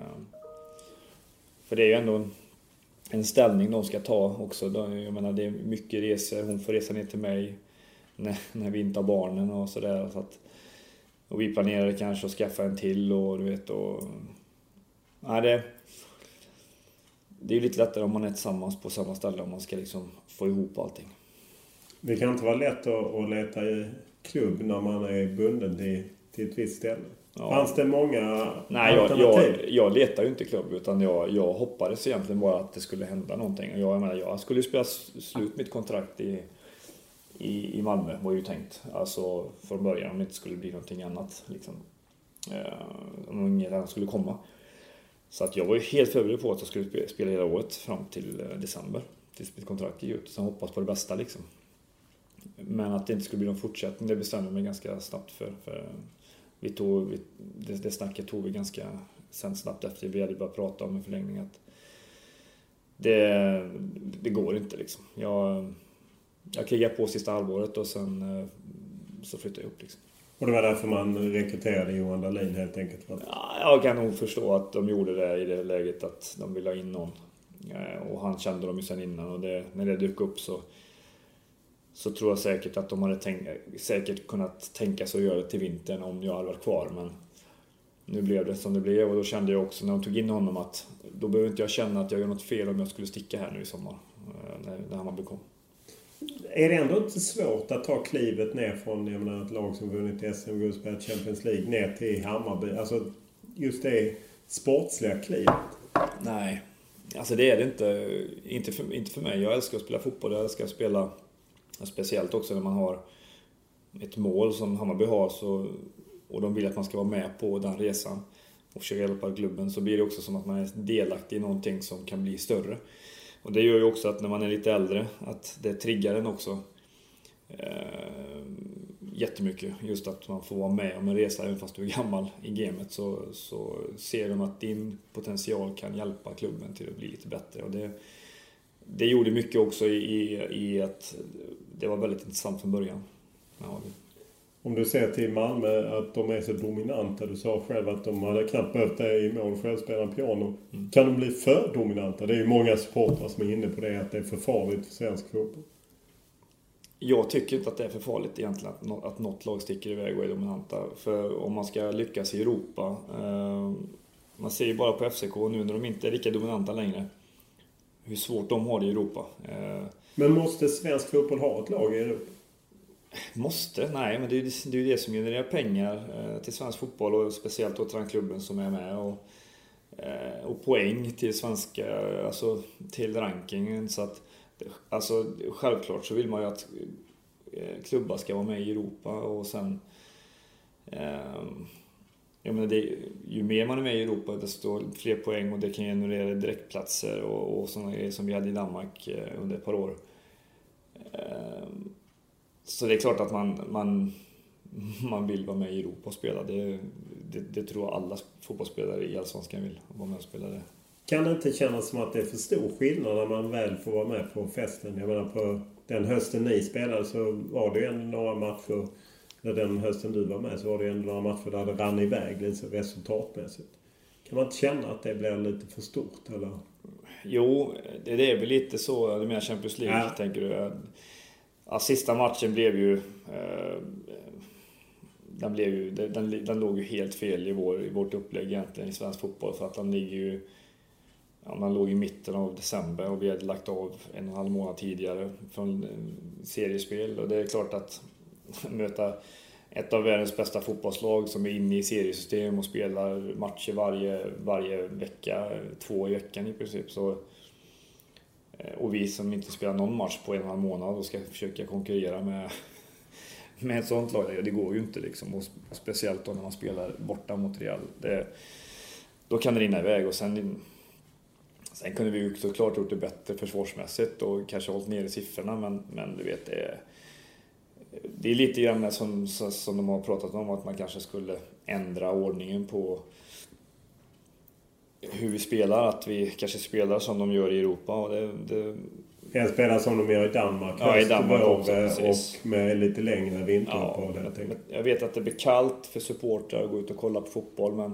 För det är ju ändå en, en ställning de ska ta också. Jag menar, det är mycket resor, hon får resa ner till mig när, när vi inte har barnen och sådär. Så att, och vi planerar kanske att skaffa en till och du vet och... Nej, det, det är lite lättare om man är tillsammans på samma ställe om man ska liksom få ihop allting. Det kan inte vara lätt att, att leta i klubb när man är bunden till, till ett visst ställe. Ja. Fanns det många Nej, jag, jag, jag letar ju inte klubb, utan jag, jag hoppades egentligen bara att det skulle hända någonting. Jag, jag, menar, jag skulle spela slut mitt kontrakt i, i, i Malmö, var ju tänkt. Alltså från början, om det inte skulle bli någonting annat. Liksom. Eh, om inget annat skulle komma. Så att jag var ju helt förberedd på att jag skulle spela hela året fram till december. Tills mitt kontrakt gick ut. Sen hoppas på det bästa liksom. Men att det inte skulle bli någon fortsättning, det bestämde mig ganska snabbt för... för Vi tog, vi, det, det snacket tog vi ganska sen snabbt efter vi hade börjat prata om en förlängning att det, det går inte liksom. Jag, jag krigar på sista halvåret och sen så flyttade jag upp liksom. Och det var därför man rekryterade Johan Dahlin helt enkelt? Ja, jag kan nog förstå att de gjorde det i det läget att de ville ha in någon. Och han kände dem ju sen innan och det, när det dök upp så så tror jag säkert att de hade tänk, säkert kunnat tänka sig att göra det till vintern om jag hade varit kvar. Men nu blev det som det blev och då kände jag också när de tog in honom att då behöver inte jag känna att jag gör något fel om jag skulle sticka här nu i sommar när, när Hammarby kom. Är det ändå inte svårt att ta klivet ner från jag menar, ett lag som vunnit S M-guld, spelat Champions League ner till Hammarby? Alltså just det sportsliga klivet. Nej, alltså det är det inte. Inte för, inte för mig. Jag älskar att spela fotboll, jag älskar att spela. Speciellt också när man har ett mål som Hammarby har så, och de vill att man ska vara med på den resan och försöka hjälpa klubben, så blir det också som att man är delaktig i någonting som kan bli större. Och det gör ju också att när man är lite äldre att det triggar en också eh, jättemycket. Just att man får vara med om en resa även fast du är gammal i gamet så, så ser de att din potential kan hjälpa klubben till att bli lite bättre. Och det Det gjorde mycket också i, i att det var väldigt intressant från början. Ja. Om du ser till Malmö att de är så dominanta, du sa själv att de hade knappt behövt det i mål själv spela piano. Mm. Kan de bli för dominanta? Det är ju många supportrar som är inne på det, att det är för farligt för svensk fotboll. Jag tycker inte att det är för farligt egentligen att, att något lag sticker iväg och är dominanta. För om man ska lyckas i Europa, eh, man ser ju bara på F C K nu när de inte är lika dominanta längre. Hur svårt de har det i Europa. Men måste svensk fotboll ha ett lag i Europa? Måste? Nej, men det är ju det, det som genererar pengar till svensk fotboll och speciellt då till den klubben som är med och, och poäng till svenska, alltså till rankingen. Så att, alltså självklart så vill man ju att klubbar ska vara med i Europa och sen jag menar det, ju mer man är med i Europa desto fler poäng och det kan generera direktplatser och, och sådana grejer som vi hade i Danmark under ett par år. Så det är klart att man, man, man vill vara med i Europa och spela. Det, det, det tror jag alla fotbollsspelare i Allsvenskan vill vara med och spela det. Kan det inte kännas som att det är för stor skillnad när man väl får vara med på festen? Jag menar på den hösten ni spelade så var det ju ändå några matcher. När den hösten du var med så var det ändå några matcher där det rann iväg lite resultatmässigt. Kan man inte känna att det blir lite för stort? Eller? Jo, det är väl lite så. Det menar Champions League, ja. Tänker du. Ja, sista matchen blev ju... Eh, den, blev ju den, den låg ju helt fel i, vår, i vårt upplägg egentligen i svensk fotboll. För att den ligger ju... Ja, man låg i mitten av december och vi hade lagt av en och en halv månad tidigare från seriespel. Och det är klart att möta ett av världens bästa fotbollslag som är inne i seriesystem och spelar matcher varje, varje vecka, två i veckan i princip. Så, och vi som inte spelar någon match på en och en halv månad och ska försöka konkurrera med, med ett sånt lag, det går ju inte liksom. Och speciellt då när man spelar borta mot Real. Det, då kan det rinna iväg och sen, sen kunde vi ju såklart gjort det bättre försvarsmässigt och kanske hållit ner i siffrorna, men, men du vet det är Det är lite grann som, som de har pratat om att man kanske skulle ändra ordningen på hur vi spelar. Att vi kanske spelar som de gör i Europa. Och det, det, En spelare som de gör i Danmark. Ja, i Danmark också, och med lite längre vinteruppehåll. Ja, jag vet att det blir kallt för supportrar att gå ut och kolla på fotboll, men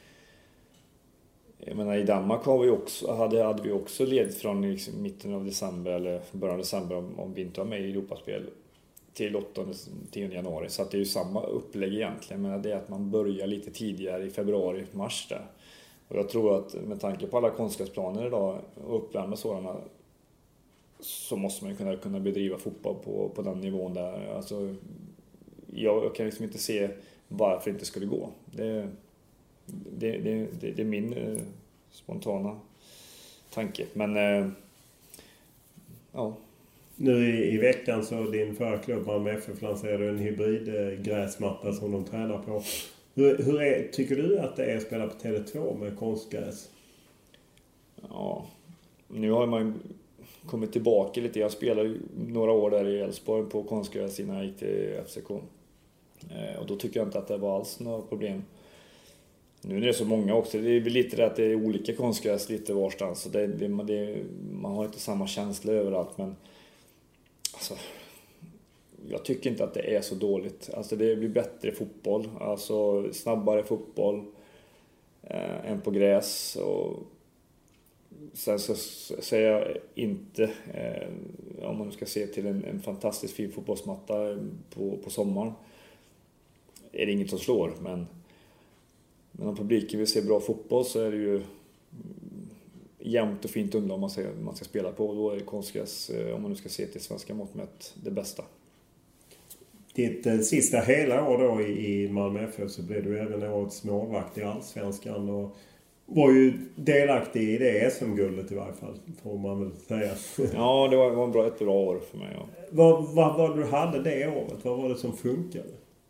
jag menar, i Danmark har vi också, hade, hade vi också led från liksom mitten av december eller början av december om, om vi inte var med i Europaspel till åttonde till januari. Så att det är ju samma upplägg egentligen, men det är att man börjar lite tidigare i februari, mars där. Och jag tror att med tanke på alla konstgräsplaner idag och uppvärmda sådana, så måste man ju kunna, kunna bedriva fotboll på, på den nivån där. Alltså, jag, jag kan liksom inte se varför det inte skulle gå. Det, det, det, det, det är min eh, spontana tanke. Men eh, ja. Nu i, i veckan så din förra klubb Malmö F F lanserade en hybridgräsmatta som de tränar på. Hur, hur är, tycker du att det är att spela på Tele två med konstgräs? Ja, nu har man kommit tillbaka lite. Jag spelade ju några år där i Elfsborg på konstgräs innan jag gick till F C K. Eh, och då tycker jag inte att det var alls några problem. Nu är det så många också. Det är väl lite det att det är olika konstgräs lite varstans. Så det, det, det, man har inte samma känsla överallt. Men alltså, jag tycker inte att det är så dåligt. Alltså, det blir bättre fotboll. Alltså snabbare fotboll eh, än på gräs. Och sen så säger jag inte, eh, om man ska se till en, en fantastiskt fin fotbollsmatta på, på sommaren, är det inget som slår. Men, men om publiken vill se bra fotboll så är det ju jämnt och fint underlag man ska, man ska spela på. Och då är konstgräs, om man nu ska se till svenska mått mätt, det bästa. Ditt eh, sista hela år då i, i Malmö F F så blev du även årets målvakt i Allsvenskan och var ju delaktig i det S M-guldet i varje fall, får man väl säga. Ja, det var, var en bra, ett bra år för mig. Ja. Vad, vad var det du hade det året? Vad var det som funkade?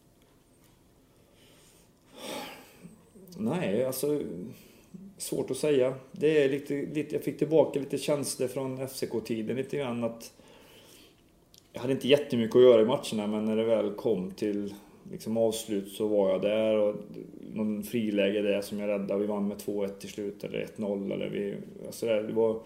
Nej, alltså svårt att säga. Det är lite, lite, jag fick tillbaka lite känslor från F C K-tiden lite grann att jag hade inte jättemycket att göra i matcherna, men när det väl kom till liksom avslut så var jag där och någon friläge där som jag räddade. Vi vann med två ett till slut eller ett noll eller vi alltså det var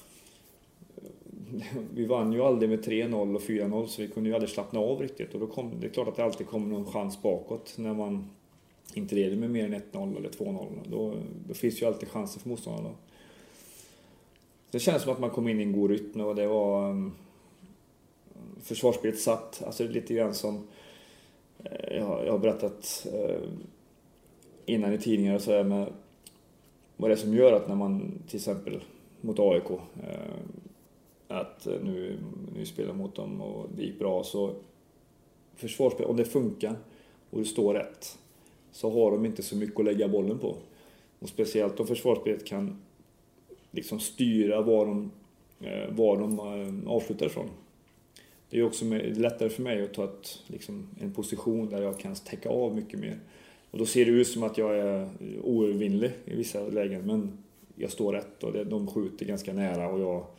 vi vann ju aldrig med tre noll och fyra noll, så vi kunde ju aldrig slappna av riktigt, och då kom det är klart att det alltid kommer någon chans bakåt när man inte leder med mer än ett noll eller två noll. Då, då finns ju alltid chanser för motståndarna. Det känns som att man kom in i en god rytm och det var um, försvarsspelet satt, alltså lite grann som eh, jag, har, jag har berättat eh, innan i tidningar och så här med vad det är som gör att när man till exempel mot A I K eh, att nu, nu spelar mot dem och det gick bra, så försvarsspel, om det funkar och det står rätt, så har de inte så mycket att lägga bollen på. Och speciellt om försvarsspelet kan liksom styra var de, var de avslutar ifrån. Det är också lättare för mig att ta ett, liksom, en position där jag kan täcka av mycket mer. Och då ser det ut som att jag är oövervinnlig i vissa lägen, men jag står rätt och de skjuter ganska nära och jag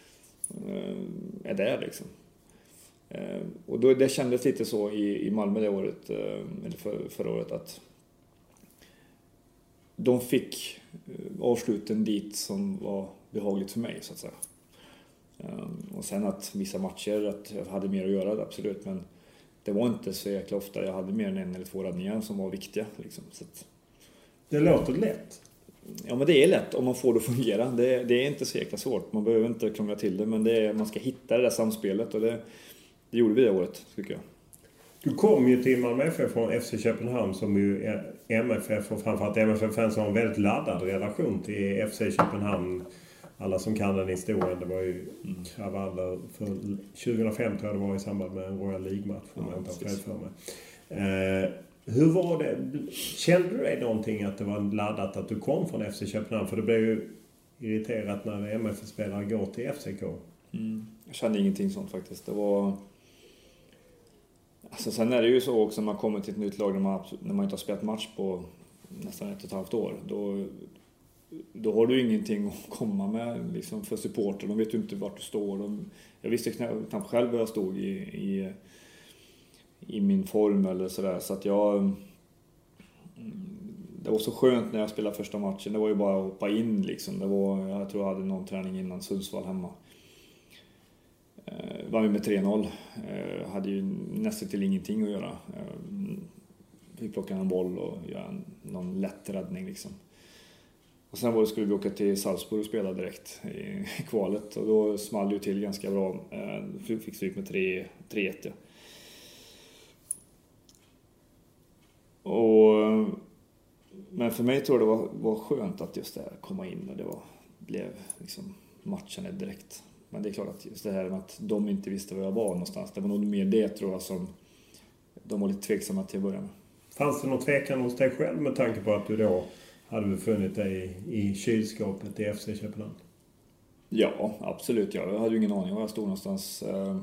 är där liksom. Och då, det kändes lite så i, i Malmö det året, eller för, förra året, att de fick avsluten dit som var behagligt för mig, så att säga. Och sen att vissa matcher att jag hade mer att göra, absolut, men det var inte så jäkla ofta jag hade mer än en eller två räddningar som var viktiga liksom. Så att, det låter lätt. Ja, men det är lätt om man får det att fungera. Det, det är inte så jäkla svårt. Man behöver inte krångla till det, men det är, man ska hitta det där samspelet, och det, det gjorde vi det året, tycker jag. Du kom ju till Malmö F F från F C Köpenhamn, som ju är M F F, och framförallt M F F-fans har en väldigt laddad relation till F C Köpenhamn. Alla som kan den historien, det var ju kravaller för tjugohundrafem tror jag det var i samband med en Royal League-match, om jag inte har fel för mig. Eh, hur var det? Kände du dig någonting att det var laddat att du kom från F C Köpenhamn? För det blev ju irriterat när M F F-spelare går till F C K. Mm. Jag kände ingenting sånt faktiskt. Det var... Alltså, sen är det ju så också när man kommer till ett nytt lag när man, när man inte har spelat match på nästan ett och ett halvt år. Då, då har du ingenting att komma med liksom, för supporter. De vet ju inte vart du står. De, jag visste knappt själv var jag stod i, i, i min form eller sådär. Så att jag... Det var så skönt när jag spelade första matchen. Det var ju bara att hoppa in liksom. Det var, jag tror jag hade någon träning innan Sundsvall hemma. vann vi med tre noll. Eh, hade ju nästan till ingenting att göra. Eh, vi plockade en boll och göra en, någon lätt räddning liksom. Och sen var det, skulle vi åka till Salzburg och spela direkt i kvalet. Och då small det ju till ganska bra. Eh, vi fick stryk med tre ett. Ja. Och, men för mig tror jag det var, var skönt att just det här komma in och det var, blev liksom matchen direkt. Men det är klart att just det här med att de inte visste var jag var någonstans, det var nog mer det tror jag som de var lite tveksamma till att börja med. Fanns det någon tvekan hos dig själv med tanke på att du då hade befunnit dig i kylskåpet i F C Köpenhamn? Ja, absolut. Jag hade ju ingen aning var jag stod någonstans. Eh,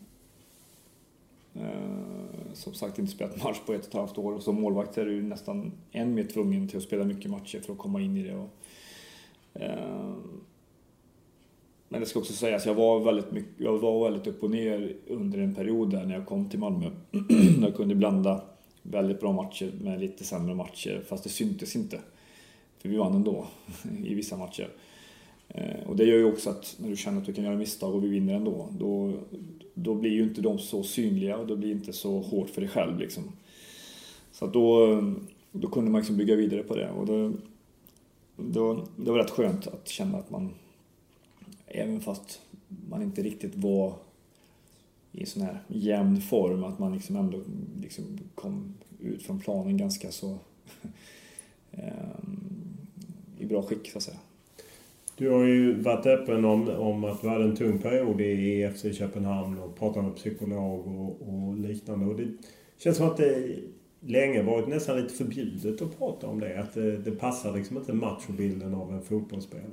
eh, som sagt inte spelat match på ett och ett halvt år. Och som målvakt är du nästan än mer tvungen till att spela mycket matcher för att komma in i det. Och, eh, men det ska också sägas, jag var väldigt mycket, jag var väldigt upp och ner under en period där när jag kom till Malmö. När jag kunde blanda väldigt bra matcher med lite sämre matcher, fast det syntes inte. För vi vann ändå i vissa matcher. Eh, och det gör ju också att när du känner att du kan göra misstag och vi vinner ändå, då, då blir ju inte de så synliga och då blir det inte så hårt för dig själv liksom. Så att då, då kunde man liksom bygga vidare på det. Och då, då, det var rätt skönt att känna att man, även fast man inte riktigt var i sån här jämn form, att man liksom ändå liksom kom ut från planen ganska så i bra skick så att säga. Du har ju varit öppen om, om att du hade en tung period i F C Köpenhamn och pratat med psykolog och, och liknande. Och det känns som att det länge varit nästan lite förbjudet att prata om det. Att det, det passar liksom inte machobilden av en fotbollsspelare.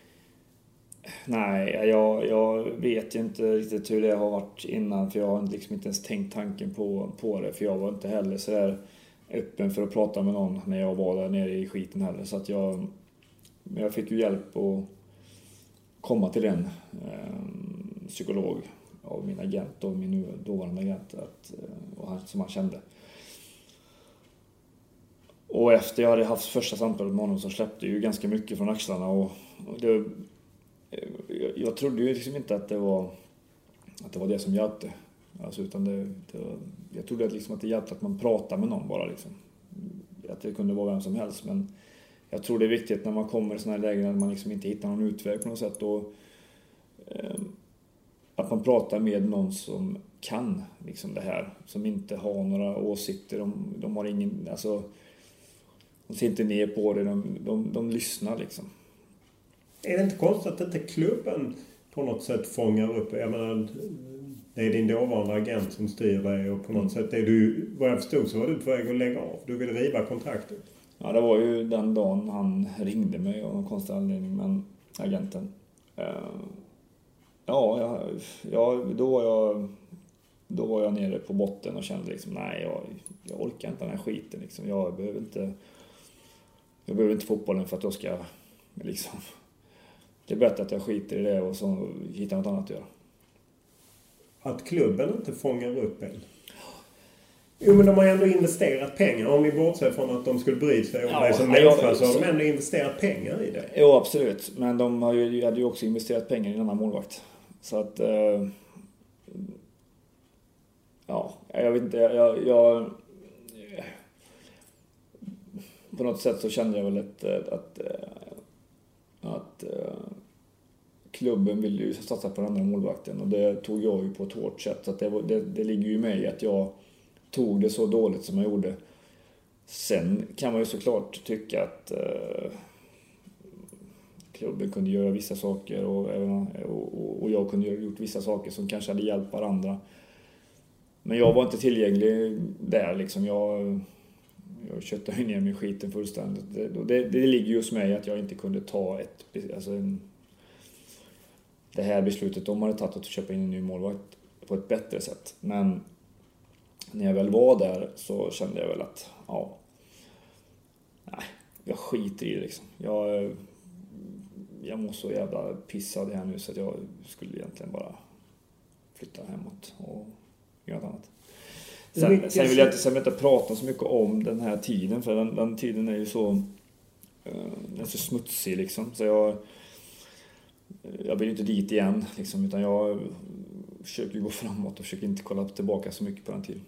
Nej, jag, jag vet ju inte riktigt hur det har varit innan. För jag har liksom inte ens tänkt tanken på, på det. För jag var inte heller så där öppen för att prata med någon när jag var där nere i skiten heller. Så att jag, jag fick ju hjälp att komma till en eh, psykolog av min agent och min dåvarande agent att, och han, som han kände. Och efter jag hade haft första samtalet med honom så släppte ju ganska mycket från axlarna. Och, och det, jag, jag trodde ju liksom inte att det var att det var det som hjälpte. Alltså, utan det, det var, jag trodde att, liksom att det hjälpte att man pratar med någon bara. Liksom. Att det kunde vara vem som helst. Men jag tror det är viktigt när man kommer i sådana här lägen att man liksom inte hittar någon utväg på något sätt. Och, eh, att man pratar med någon som kan liksom det här. Som inte har några åsikter. De, de har ingen... Alltså, de ser inte ner på det. De, de, de lyssnar liksom. Är det inte konstigt att inte klubben på något sätt fångar upp? Jag menar... Det är din dåvarande agent som styr dig och på något sätt är du, vad jag förstod så var du på väg att lägga av. Du ville riva kontraktet. Ja, det var ju den dagen han ringde mig av någon konstig anledning, men agenten. Uh, ja, jag, ja, då var jag då var jag nere på botten och kände liksom nej, jag, jag orkar inte den här skiten liksom. Jag behöver inte jag behöver inte fotbollen för att jag ska liksom. Det är bättre att jag skiter i det och så hittar något annat att göra. Att klubben inte fångar upp en. Jo, men de har ändå investerat pengar. Om vi bortser från att de skulle bry sig om ja, dig som människa så har de ändå investerat pengar i det. Jo, absolut. Men de har ju, hade ju också investerat pengar i en annan målvakt. Så att... Eh, ja, jag vet inte. Jag, jag, på något sätt så kände jag väl att... att, att klubben ville ju satsa på den andra målvakten och det tog jag ju på ett hårt sätt. Så att det, var, det, det ligger ju med i att jag tog det så dåligt som jag gjorde. Sen kan man ju såklart tycka att eh, klubben kunde göra vissa saker och, och, och jag kunde ha gjort vissa saker som kanske hade hjälpt varandra. Men jag var inte tillgänglig där liksom. Jag, jag köttade ner mig skiten fullständigt. Det, det, det ligger just med i att jag inte kunde ta ett... Alltså en, det här beslutet de hade tagit att köpa in en ny målvakt på ett bättre sätt. Men när jag väl var där så kände jag väl att ja, nej, jag skiter i det liksom. Jag, jag mår så jävla pissad här nu så att jag skulle egentligen bara flytta hemåt och göra något annat. Sen, sen vill jag inte, sen vill jag inte prata så mycket om den här tiden för den, den tiden är ju så, den är så smutsig liksom. Så jag Jag vill inte dit igen liksom, utan jag försöker gå framåt och försöker inte kolla tillbaka så mycket på den tiden.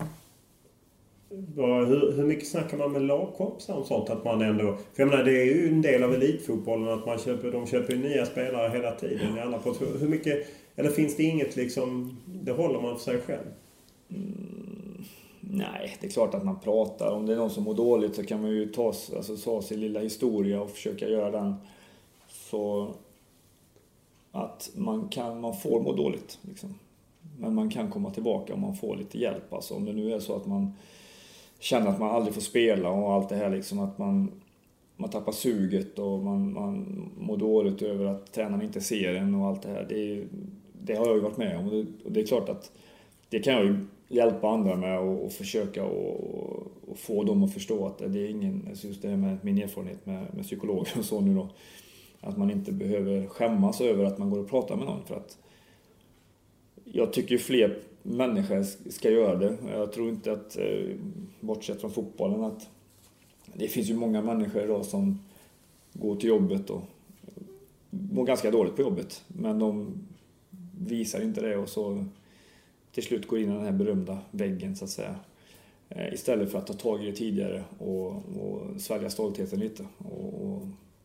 Hur, hur mycket snackar man med lagkompisar om sånt? Att man ändå, för jag menar, det är ju en del av elitfotbollen att man köper, de köper nya spelare hela tiden. I alla på, hur mycket, eller finns det inget liksom, det håller man för sig själv? Mm, nej, det är klart att man pratar. Om det är någon som mår dåligt så kan man ju ta, alltså, ta sin lilla historia och försöka göra den så att man, kan, man får må dåligt. Liksom. Men man kan komma tillbaka om man får lite hjälp. Alltså, om det nu är så att man känner att man aldrig får spela och allt det här, liksom, att man, man tappar suget och man, man mår dåligt över att tränaren inte ser en och allt det här. Det, det har jag ju varit med om. Och det, och det är klart att det kan jag ju hjälpa andra med och, och försöka och, och få dem att förstå att det är ingen, just det här med min erfarenhet med, med psykologer och så nu då, att man inte behöver skämmas över att man går och pratar med någon, för att jag tycker fler människor ska göra det. Jag tror inte att, bortsett från fotbollen, att det finns ju många människor idag som går till jobbet och mår ganska dåligt på jobbet, men de visar inte det och så till slut går in i den här berömda väggen så att säga. Istället för att ta tag i det tidigare och, och svälja stoltheten lite. Och, och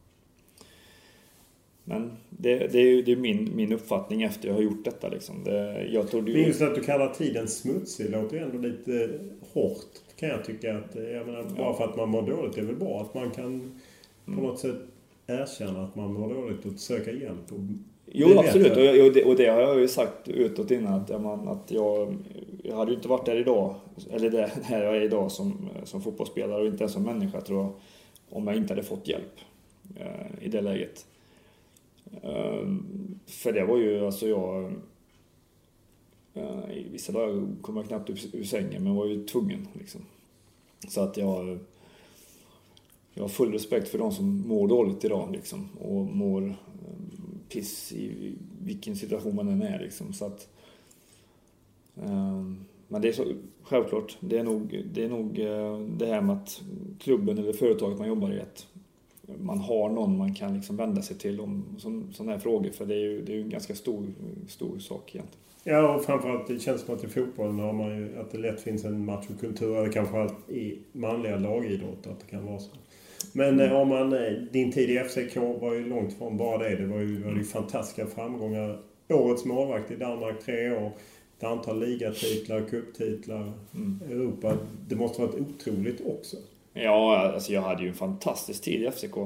men det, det är ju det är min, min uppfattning efter jag har gjort detta. Liksom. Det, jag trodde ju... Men just att du kallar tiden smutsig låter ju ändå lite hårt, kan jag tycka. Att, jag menar, bara ja. För att man mår dåligt är väl bra att man kan på något sätt erkänna att man mår dåligt och söka hjälp. Och jo, absolut. Och, och, det, och det har jag ju sagt utåt innan. Att, man, att jag, jag hade ju inte varit där idag, eller där, där jag är idag som, som fotbollsspelare och inte ens som människa, tror jag, om jag inte hade fått hjälp eh, i det läget. Um, för det var ju, alltså jag uh, i vissa dagar kom jag knappt upp ur sängen, men var ju tvungen liksom. Så att jag jag har full respekt för de som mår dåligt idag liksom, och mår um, piss i vilken situation man än är liksom. Så att um, men det är så, självklart, det är nog, det är nog uh, det här med att klubben eller företaget man jobbar i, att man har någon man kan liksom vända sig till om sådana här frågor, för det är ju, det är ju en ganska stor, stor sak egentligen. Ja, och framförallt det känns som att i fotbollen har man ju, att det lätt finns en machokultur, eller kanske allt i manliga lagidrott att det kan vara så. Men mm. om man, din tid i F C K var ju långt från bara det. Det var ju, mm. var ju fantastiska framgångar. Årets målvakt i Danmark tre år. Ett antal ligatitlar, cuptitlar, mm. Europa. Det måste varit otroligt också. Ja, alltså jag hade ju en fantastisk tid i F C K.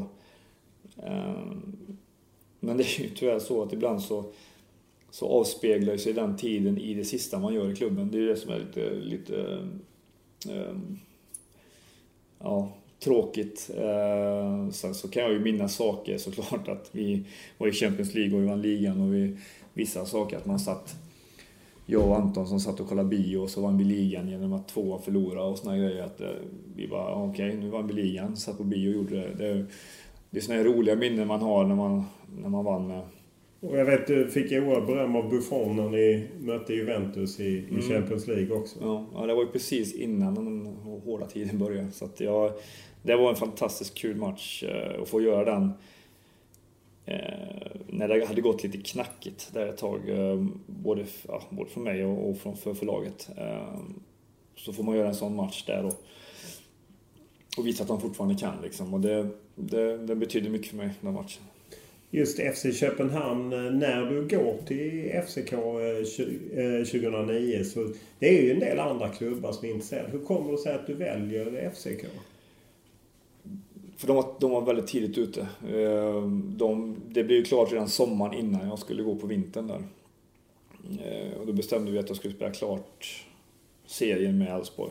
Men det är ju tyvärr så att ibland så, så avspeglar sig den tiden i det sista man gör i klubben. Det är ju det som är lite, lite um, ja, tråkigt. Sen så kan jag ju minnas saker såklart, att vi var i Champions League och vi vann ligan, och vi, vissa saker att man satt, jag och Anton som satt och kollade bio, och så vann vi ligan genom att två förlorade och såna grejer, att vi bara okej, okay, nu vann vi ligan, satt på bio och gjorde det. Det, det är såna här roliga minnen man har när man, när man vann. Och jag vet, du fick oerhört beröm av Buffon när ni mötte Juventus i, i mm. Champions League också. Ja, ja, det var ju precis innan den hårda tiden började, så att jag, det var en fantastiskt kul match eh, att få göra den. Eh, när det hade gått lite knackigt där ett tag, eh, både, ja, både för mig och, och för, för förlaget, eh, så får man göra en sån match där och, och visa att de fortfarande kan liksom. Och det, det, det betyder mycket för mig, den matchen. Just F C Köpenhamn, när du går till F C K tjugohundranio, så det är ju en del andra klubbar som är intresserade. Hur kommer det sig att du väljer F C K? För de var, de var väldigt tidigt ute. De, det blev ju klart redan sommaren innan jag skulle gå på vintern där. Och då bestämde vi att jag skulle spela klart serien med Elfsborg.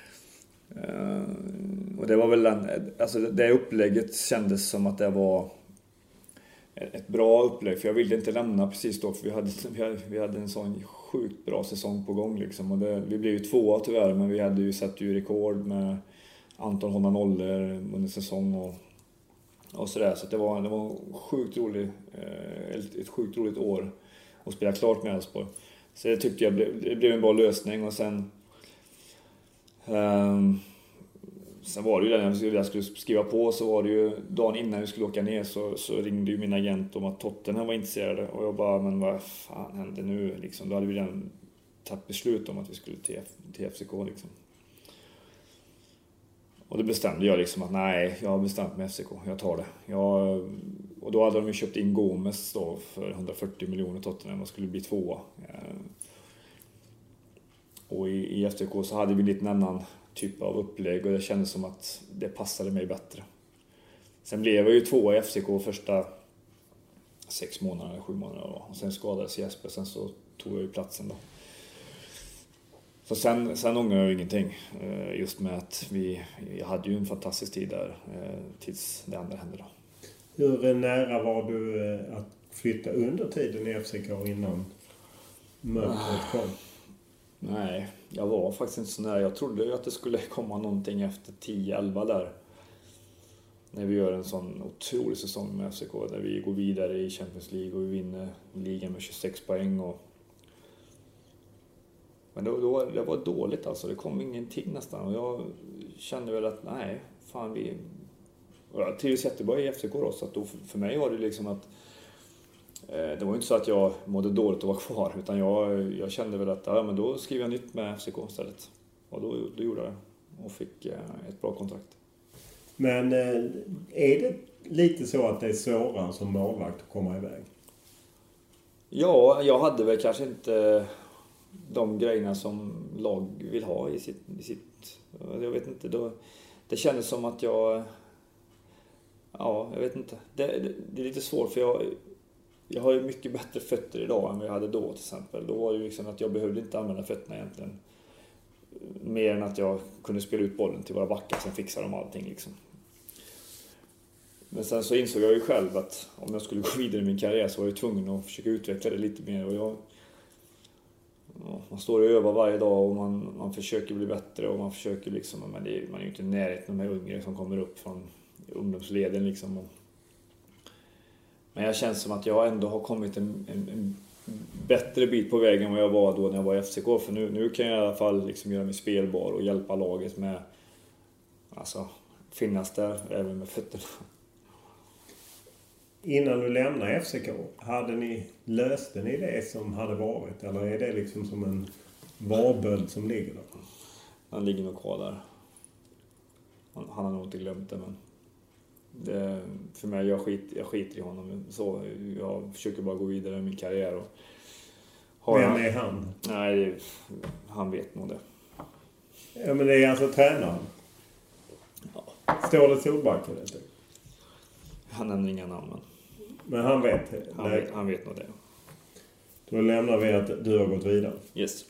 Och det var väl den, alltså det upplägget kändes som att det var ett bra upplägg, för jag ville inte lämna precis då, för vi hade, vi hade, vi hade en sån sjukt bra säsong på gång liksom. Och det, vi blev ju tvåa tyvärr, men vi hade ju sett ju rekord med Anton hålla nollor under säsong och, och sådär. Så det var, det var sjukt rolig, ett, ett sjukt roligt år att spela klart med Elfsborg. Så det tyckte jag blev, det blev en bra lösning. Och sen um, sen var det ju det, när jag skulle skriva på så var det ju dagen innan vi skulle åka ner så, så ringde ju min agent om att Tottenham var intresserade. Och jag bara, men vad fan händer nu liksom? Då hade vi redan tagit beslut om att vi skulle till, till F C K liksom. Och då bestämde jag liksom att nej, jag har bestämt mig F C K, jag tar det. Jag, och då hade de ju köpt in Gomes då för hundrafyrtio miljoner Tottenham och skulle bli tvåa. Och i, i F C K så hade vi lite en annan typ av upplägg och det kändes som att det passade mig bättre. Sen blev jag ju tvåa i F C K första sex månader, sju månader då. Och sen skadades Jesper, sen så tog jag ju platsen då. Så sen, sen ångrar jag ingenting. Just med att vi, jag hade ju en fantastisk tid där tills det andra hände då. Hur nära var du att flytta under tiden i F C K innan mörkret kom? Nej, jag var faktiskt inte så nära. Jag trodde ju att det skulle komma någonting efter tio elva där. När vi gör en sån otrolig säsong med F C K. Där vi går vidare i Champions League och vi vinner ligan med tjugosex poäng. Och... Men då, då, det var dåligt alltså. Det kom ingenting nästan. Och jag kände väl att nej, fan vi... Jag trivs jättebra i F C K då. Så att då, för mig var det liksom att... Det var inte så att jag mådde dåligt att vara kvar, utan jag, jag kände väl att ja, men då skriver jag nytt med F C K istället. Och då, då gjorde jag det och fick ett bra kontrakt. Men är det lite så att det är svårare som målvakt att komma iväg? Ja, jag hade väl kanske inte de grejerna som lag vill ha i sitt... I sitt jag vet inte, då, det kändes som att jag... Ja, jag vet inte. Det, det, det är lite svårt för jag... Jag har ju mycket bättre fötter idag än vad jag hade då till exempel. Då var det ju liksom att jag behövde inte använda fötterna egentligen. Mer än att jag kunde spela ut bollen till våra backar, sen fixade de allting liksom. Men sen så insåg jag ju själv att om jag skulle gå vidare i min karriär så var jag tvungen att försöka utveckla det lite mer. Och jag, ja, man står och övar varje dag och man, man försöker bli bättre och man försöker liksom, men det är, man är ju inte i närheten av de här yngre som kommer upp från ungdomsleden liksom. Och, men jag känns som att jag ändå har kommit en, en, en bättre bit på vägen än vad jag var då när jag var i F C K. För nu, nu kan jag i alla fall liksom göra mig spelbar och hjälpa laget med, alltså, finnas där även med fötterna. Innan du lämnade F C K, hade ni, löste ni det som hade varit? Eller är det liksom som en varböld som ligger där? Han ligger nog kvar där. Han, han har nog inte glömt det, men det, för mig, jag, skit, jag skiter i honom. Så, jag försöker bara gå vidare i min karriär. Och har Vem han, är han? Nej, han vet nog det. Ja, men det är alltså tränaren? Ja. Står det Solbacken? Inte? Han nämner inga namn. Men, men han vet? Han, vet, han vet nog det. Då lämnar vi att du har gått vidare. Yes.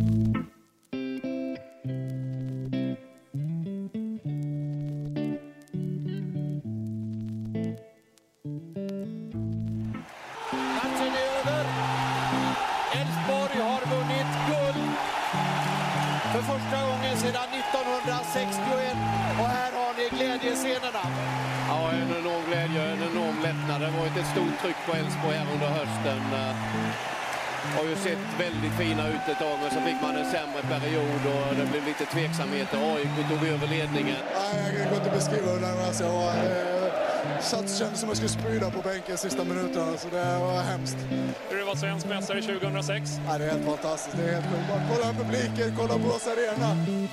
sextioett och här har ni glädjescenerna. Ja, en enorm glädje, en enorm lättnad. Det har varit ett stort tryck på Elfsborg här under hösten. Har ju sett väldigt fina ut ett tag, men så fick man en sämre period och det blev lite tveksamheter. A I K tog över ledningen. Nej, jag kan inte beskriva hur det var. Jag eh, satt kändes som jag skulle spyda på bänken sista minuterna, så det var hemskt. Du var svensk mästare tjugohundrasex. Ja, det är helt fantastiskt. Det är helt sjukt. Bara kolla publiken, kolla på oss arena.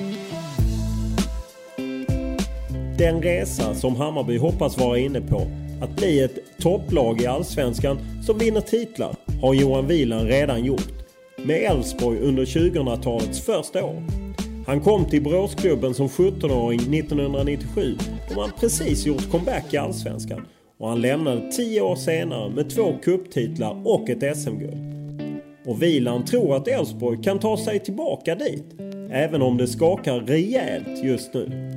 Den resa som Hammarby hoppas vara inne på, att bli ett topplag i Allsvenskan som vinner titlar, har Johan Wieland redan gjort. Med Elfsborg under tjugohundratalets första år. Han kom till Boråsklubben som sjuttonåring nittonhundranittiosju då han precis gjort comeback i Allsvenskan. Och han lämnade tio år senare med två cuptitlar och ett S M-guld. Och Wieland tror att Elfsborg kan ta sig tillbaka dit, även om det skakar rejält just nu.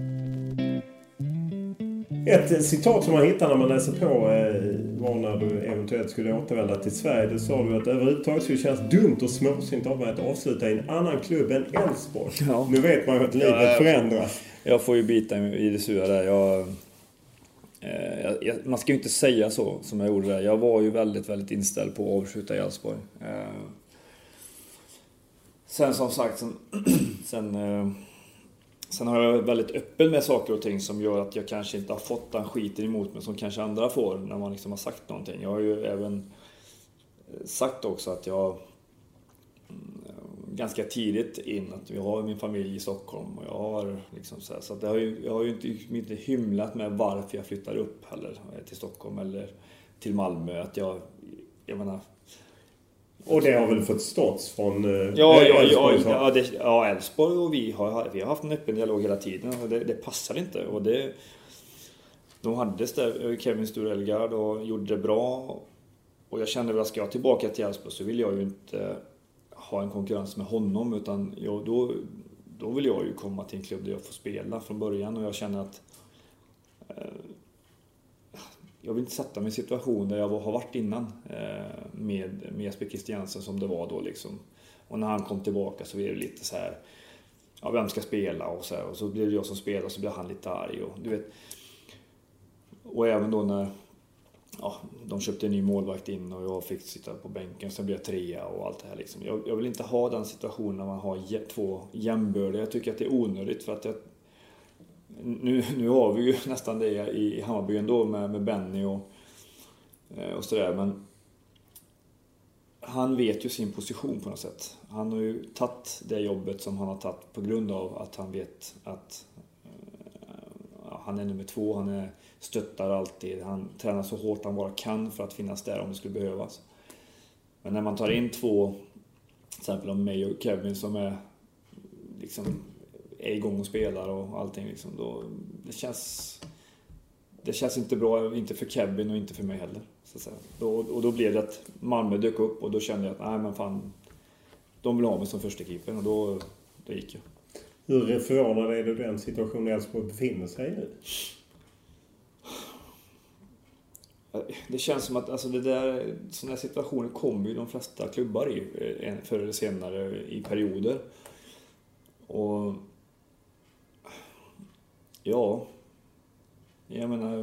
Ett citat som man hittar när man läser på var när du eventuellt skulle återvända till Sverige. Då sa du att överhuvudtaget så känns dumt och småsint av mig att avsluta i en annan klubb än Elfsborg. Ja. Nu vet man ju att livet ja, förändras. Jag får ju bita i det sura där. Jag, eh, jag, man ska ju inte säga så som jag gjorde där. Jag var ju väldigt, väldigt inställd på att avsluta i Elfsborg. Eh, sen som sagt, sen... sen eh, sen har jag väldigt öppen med saker och ting som gör att jag kanske inte har fått den skiten emot mig som kanske andra får när man liksom har sagt någonting. Jag har ju även sagt också att jag ganska tidigt in att jag har min familj i Stockholm och jag har liksom så här, så att det har ju, jag har ju inte, inte hymlat med varför jag flyttar upp heller till Stockholm eller till Malmö, att jag jag menar. Och det har väl förståtts från eh, ja, ja, ja, ja, det, ja, Elfsborg och vi har, vi har haft en öppen dialog hela tiden och det, det passar inte. Och det, de hade det, Kevin Sturelgard och gjorde det bra. Och jag kände väl att ska jag tillbaka till Elfsborg så vill jag ju inte ha en konkurrens med honom, utan jag, då, då vill jag ju komma till en klubb där jag får spela från början. Och jag känner att eh, jag vill inte sätta mig i en situation där jag har varit innan eh, med, med Jesper Christiansen som det var då liksom. Och när han kom tillbaka så blev det lite så här, ja, vem ska spela och så här, och så blev det jag som spelade och så blev han lite arg och du vet. Och även då när ja, de köpte en ny målvakt in och jag fick sitta på bänken, så blev jag trea och allt det här liksom. Jag, jag vill inte ha den situationen när man har två jämbördiga. Jag tycker att det är onödigt för att jag, nu, nu har vi ju nästan det i Hammarby ändå med, med Benny och, och sådär, men han vet ju sin position på något sätt. Han har ju tagit det jobbet som han har tagit på grund av att han vet att ja, han är nummer två, han är stöttar alltid, han tränar så hårt han bara kan för att finnas där om det skulle behövas. Men när man tar in två, till exempel om mig och Kevin som är liksom är igång och spelar och allting liksom, då det känns det känns inte bra, inte för Kevin och inte för mig heller så att säga. Då, och då blev det att Malmö dök upp och då kände jag att nej men fan, de vill ha mig som första keeper och då, då gick jag. Hur förvånad är du den situationen Elfsborg befinner sig i? Det känns som att alltså det där, sådana här situationer kommer ju de flesta klubbar i förr eller senare i perioder. Och ja, jag menar,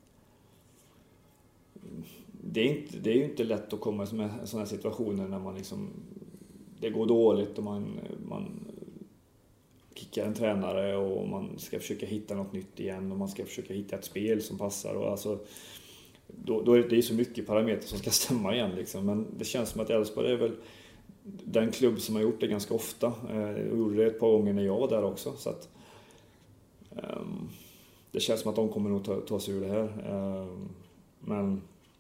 det är, inte, det är ju inte lätt att komma i sådana här situationer när man liksom, det går dåligt och man, man kickar en tränare och man ska försöka hitta något nytt igen och man ska försöka hitta ett spel som passar och alltså Då, då är det, det är så mycket parametrar som ska stämma igen liksom. Men det känns som att Elfsborg är väl den klubb som har gjort det ganska ofta eh, och gjorde det ett par gånger när jag var där också så att eh, det känns som att de kommer nog ta, ta sig ur det här eh, men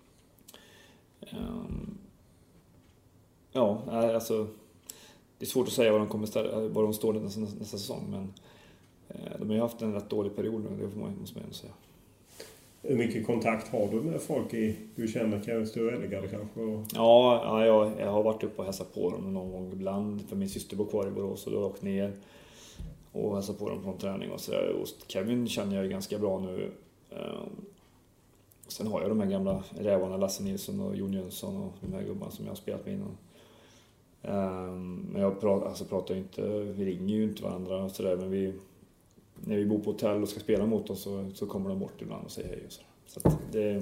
eh, ja, alltså det är svårt att säga var de kommer stä- var de står nästa, nästa säsong, men eh, de har ju haft en rätt dålig period nu, det måste man ändå säga. Hur mycket kontakt har du med folk i, du känner Kevin Sturelgard kanske? Ja, ja jag, jag har varit uppe och hälsat på dem någon gång ibland, för min syster bor kvar i Borås och då har jag åkt ner och hälsat på dem på en träning och sådär. Och Kevin känner jag ganska bra nu. Sen har jag de här gamla rävarna, Lasse Nilsson och Jon Jönsson och de här gubbarna som jag har spelat med innan. Men jag pratar, alltså pratar inte, vi ringer ju inte varandra och sådär, men vi när vi bor på hotell och ska spela mot oss så, så kommer de bort ibland och säger hej och så. Så att det...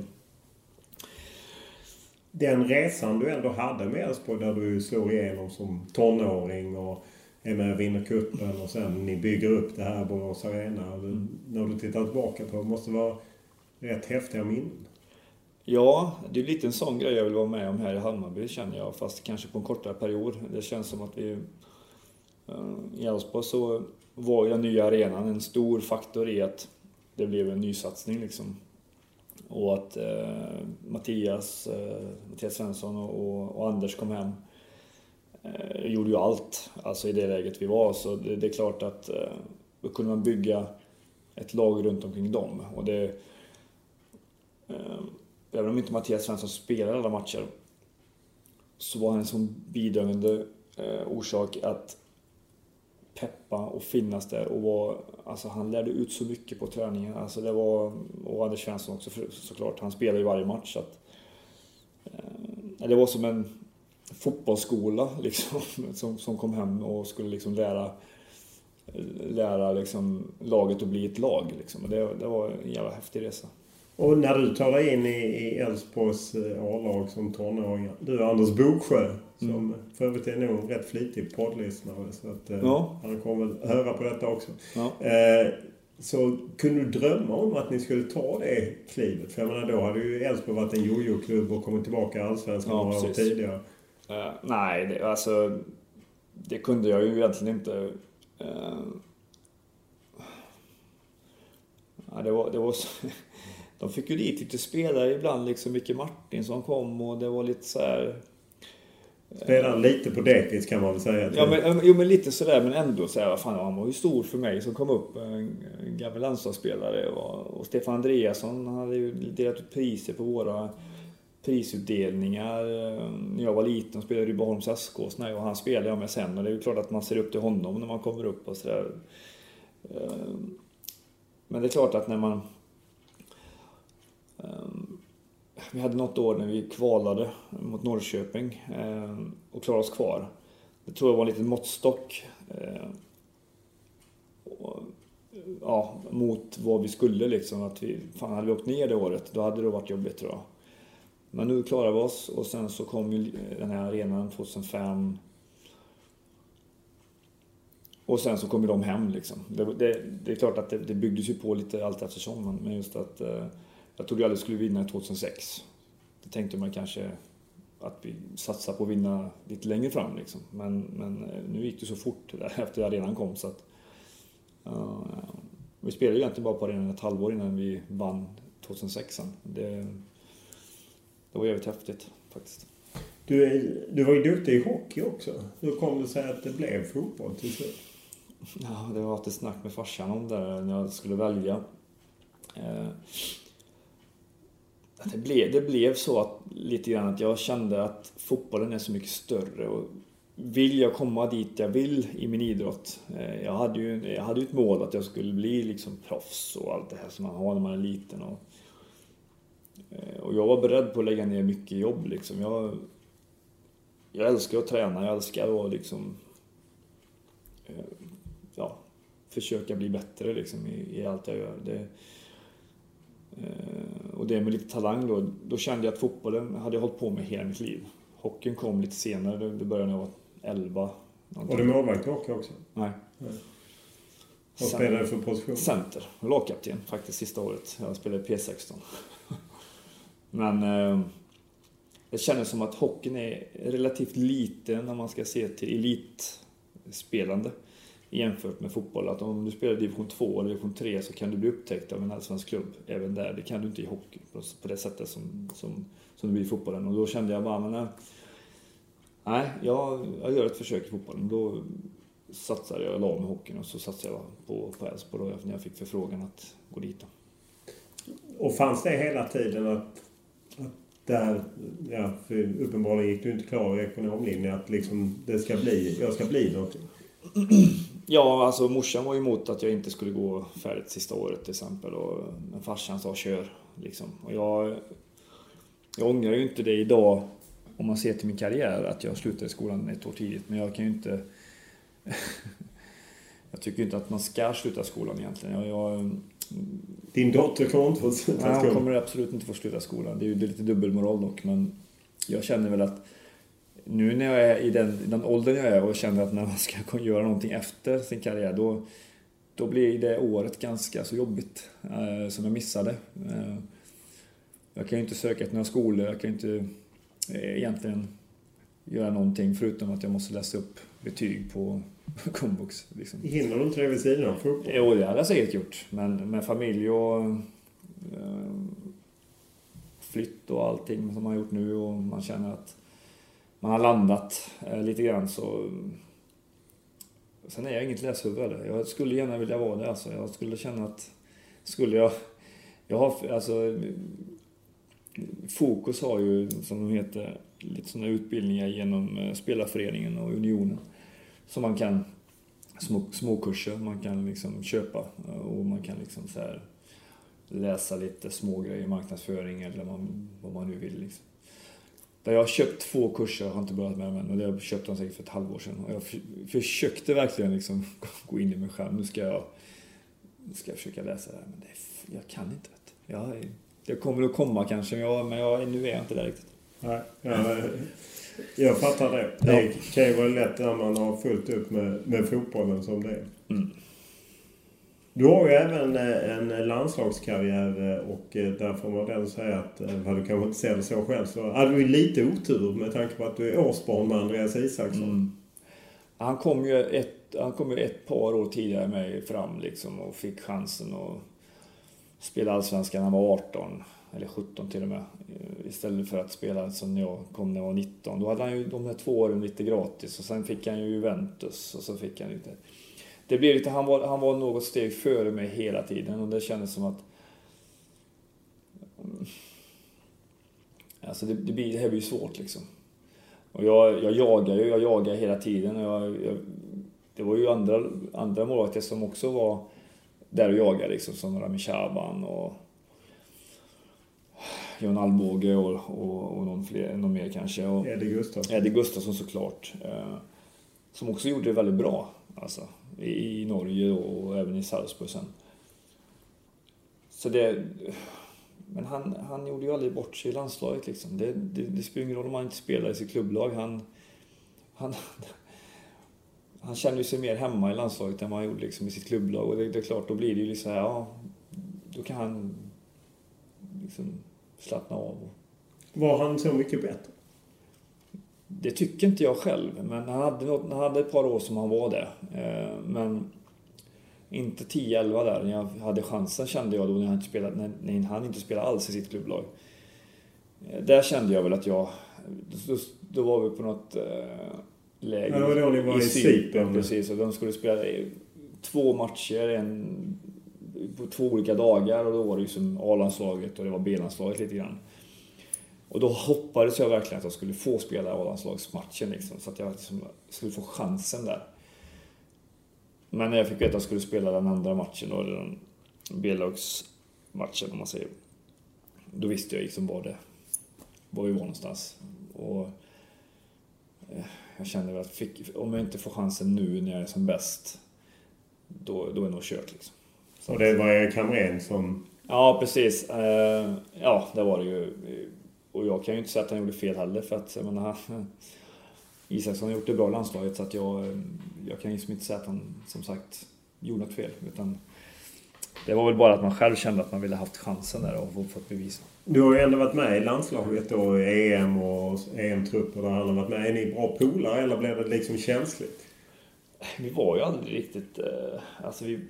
Den resan du ändå hade med Elfsborg där du slår igenom som tonåring och är med och vinner kuppen och sen ni bygger upp det här Borås Arena. Mm. När du tittar tillbaka på det måste vara rätt häftiga minnen. Ja, det är lite en sån grej jag vill vara med om här i Hammarby känner jag, fast kanske på en kortare period. Det känns som att vi i Elfsborg så var ju den nya arenan en stor faktor i att det blev en ny satsning liksom. Och att eh, Mattias, eh, Mattias Svensson och, och, och Anders kom hem eh, gjorde ju allt alltså i det läget vi var, så det, det är klart att eh, då kunde man bygga ett lag runt omkring dem och det eh, även om inte Mattias Svensson spelade alla matcher så var han en sån bidragande eh, orsak att peppa och finnas där och var, alltså han lärde ut så mycket på träningen, alltså det var, och Anders Svensson också för, såklart, han spelade i varje match så att, eh, det var som en fotbollsskola liksom, som, som kom hem och skulle liksom lära lära liksom laget att bli ett lag liksom. Och det, det var en jävla häftig resa. Och när du tar dig in i Elfsborgs A-lag som tonåring, du är Anders Bogsjö som mm. för övrigt är nog rätt flitig poddlyssnare, så att ja. han kommer väl höra på detta också. Ja. Eh, så kunde du drömma om att ni skulle ta det klivet? För jag menar, då hade ju Elfsborg varit en jojo-klubb och kommit tillbaka i Allsvenskan ja, några år tidigare. Uh, nej, det, alltså det kunde jag ju egentligen inte. Uh, ja, det var, det var så, de fick ju dit lite spelare ibland, liksom Micke Martin som kom, och det var lite så här. Spelar lite på dekis kan man väl säga. Ja, men, jo, men lite sådär, men ändå så här, vad fan, han var ju stor för mig som kom upp, en gammal landslagsspelare, och, och Stefan Andreasson hade ju delat ut priser på våra prisutdelningar. När jag var liten och spelade i Rydboholms S K, och han spelade jag med sen, och det är ju klart att man ser upp till honom när man kommer upp och sådär. Men det är klart att när man vi hade något år när vi kvalade mot Norrköping eh, och klarade oss kvar. Det tror jag var en liten måttstock eh, och, ja, mot vad vi skulle liksom. Att vi, fan, hade vi åkt ner det året, då hade det varit jobbigt, tror jag. Men nu klarade vi oss, och sen så kom ju den här arenan tjugohundrafem. Och sen så kom ju de hem liksom. Det, det, det är klart att det, det byggdes ju på lite allt eftersom, men just att eh, jag trodde jag aldrig skulle vinna tjugohundrasex. Det tänkte man kanske att vi satsar på att vinna lite längre fram liksom. Men, men nu gick det så fort där efter arenan kom, så att uh, vi spelade egentligen bara på arenan ett halvår innan vi vann tjugohundrasex. Det, det var jävligt häftigt faktiskt. Du, du var ju duktig i hockey också. Hur kom det sig att det blev fotboll till slut? Ja, det var ett snack med farsan om det när jag skulle välja. Uh, Det blev, det blev så att, lite grann att jag kände att fotbollen är så mycket större, och vill jag komma dit jag vill i min idrott. Jag hade ju, jag hade ju ett mål att jag skulle bli liksom proffs och allt det här som man har när man är liten. Och, och jag var beredd på att lägga ner mycket jobb liksom. Jag, jag älskar att träna, jag älskar att liksom, ja, försöka bli bättre liksom i, i allt jag gör. Det, och det med lite talang då, då kände jag att fotbollen hade jag hållit på med hela mitt liv. Hockeyn kom lite senare, det började när jag var elva. Och du målvakt i hockey också? Nej. Nej. Vad spelade du för position? Center, lagkapten faktiskt sista året. Jag spelade P sexton. Men eh, det kändes som att hockeyn är relativt liten när man ska se till elitspelande jämfört med fotboll. Att om du spelar division två eller division tre så kan du bli upptäckt av en allsvensk klubb även där. Det kan du inte i hockey på det sättet som, som, som du blir i fotbollen. Och då kände jag bara, men nej, jag, jag gör ett försök i fotbollen. Då satsade jag, jag la med hockeyn, och så satsade jag på, på Elfsborg då, när jag fick förfrågan att gå dit då. Och fanns det hela tiden att, att där, ja, för uppenbarligen gick du inte klar i ekonomlinjen, att liksom det ska bli, jag ska bli någonting? Ja, alltså morsan var ju emot att jag inte skulle gå färdigt sista året till exempel, och men farsan sa kör liksom. Och jag, jag ångrar ju inte det idag om man ser till min karriär att jag slutade i skolan ett år tidigt, men jag kan ju inte jag tycker inte att man ska sluta skolan egentligen. Jag, jag, Din dotter kommer inte få sluta skolan? Nej, hon kommer absolut inte få sluta skolan. Det är ju det är lite dubbelmoral dock, men jag känner väl att nu när jag är i den, den åldern jag är och känner att när man ska göra någonting efter sin karriär, då, då blir det året ganska så jobbigt eh, som jag missade. Eh, jag kan ju inte söka till några skolor, jag kan ju inte eh, egentligen göra någonting förutom att jag måste läsa upp betyg på komvux. Liksom. Hinner du inte det vid sidan av fotboll? Jo, det hade jag säkert gjort, men med familj och eh, flytt och allting som man har gjort nu, och man känner att man har landat eh, lite grann, så sen är jag inget läshuvud. Jag skulle gärna vilja vara det, alltså. Jag skulle känna att skulle jag jag har alltså Fokus har ju, som de heter, lite sådana utbildningar genom eh, spelarföreningen och unionen som man kan, små, små kurser man kan liksom köpa, och man kan liksom så här läsa lite små grejer, marknadsföring eller man, vad man nu vill liksom. Där jag har köpt två kurser, jag har inte börjat med dem än, och det har jag köpt dem säkert för ett halvår sedan. Och jag försökte verkligen liksom gå in i mig själv. Nu ska jag, nu ska jag försöka läsa det här, men det är, jag kan inte. Vet. Jag är det kommer att komma kanske, men jag, men jag, nu är jag inte där riktigt. Nej, jag, jag fattar det. Det kan ju vara lätt när man har fullt upp med, med fotbollen som det är. Mm. Du har ju även en landslagskarriär och där får man väl säga att, vad du kanske inte ser det så själv, så hade du lite otur med tanke på att du är årsbarn med Andreas Isaksson. Mm. Han kom ju ett, han kom ju ett par år tidigare med fram liksom och fick chansen att spela allsvenskan när han var arton eller sjutton till och med, istället för att spela som jag kom när jag var nitton. Då hade han ju de här två åren lite gratis och sen fick han ju Juventus och så fick han lite. Det blev lite, han var, han var något steg före mig hela tiden och det kändes som att alltså det, det, blir, det här blir ju svårt liksom. Och jag, jag jagar ju, jag jagar hela tiden och jag, jag, det var ju andra, andra målvakter som också var där och jagade liksom, som Rami Shaban och Jon Alvbåge och, och, och någon, fler, någon mer kanske. Och Eddie Gustafsson. Eddie Gustafsson såklart. Eh, som också gjorde det väldigt bra alltså, i, i Norge och även i Salzburg sen. Så det... Men han, han gjorde ju aldrig bort sig i landslaget liksom. Det, det, det spelar ingen roll om han inte spelar i sitt klubblag. Han, han, han kände ju sig mer hemma i landslaget än vad han gjorde liksom i sitt klubblag. Och det, det är klart, då blir det ju liksom här, ja, då kan han liksom slappna av. Var han så mycket bättre? Det tycker inte jag själv. Men han hade, något, han hade ett par år som han var det. Eh, men inte tio elva där. När jag hade chansen kände jag då när han inte spelade, när, när han inte spelade alls i sitt klubblag. Eh, där kände jag väl att jag... Då, då var vi på något eh, läge. Ja, då ni var i Cypern. Precis, och de skulle spela två matcher en, på två olika dagar. Och då var det ju som A-landslaget och det var B-landslaget lite grann. Och då hoppades jag verkligen att jag skulle få spela A-landslagsmatchen liksom, så att jag liksom skulle få chansen där. Men när jag fick veta att jag skulle spela den andra matchen då, eller den B-lagsmatchen om man säger, då visste jag liksom var det var vi var någonstans. Och eh, jag kände att fick, om jag inte får chansen nu när jag är som bäst, då, då är det nog kört liksom. Så och det var Erik Hamrén som... Ja, precis. Eh, ja, det var det ju. Och jag kan ju inte säga att han gjorde fel heller, för att jag menar, Isaksson har gjort det bra i landslaget, så att jag, jag kan ju inte säga att han som sagt gjorde något fel, utan det var väl bara att man själv kände att man ville haft chansen där och fått bevisa. Du har ju ändå varit med i landslaget och E M och E M-trupper där han har varit med. Är ni bra polare eller blev det liksom känsligt? Vi var ju aldrig riktigt, alltså vi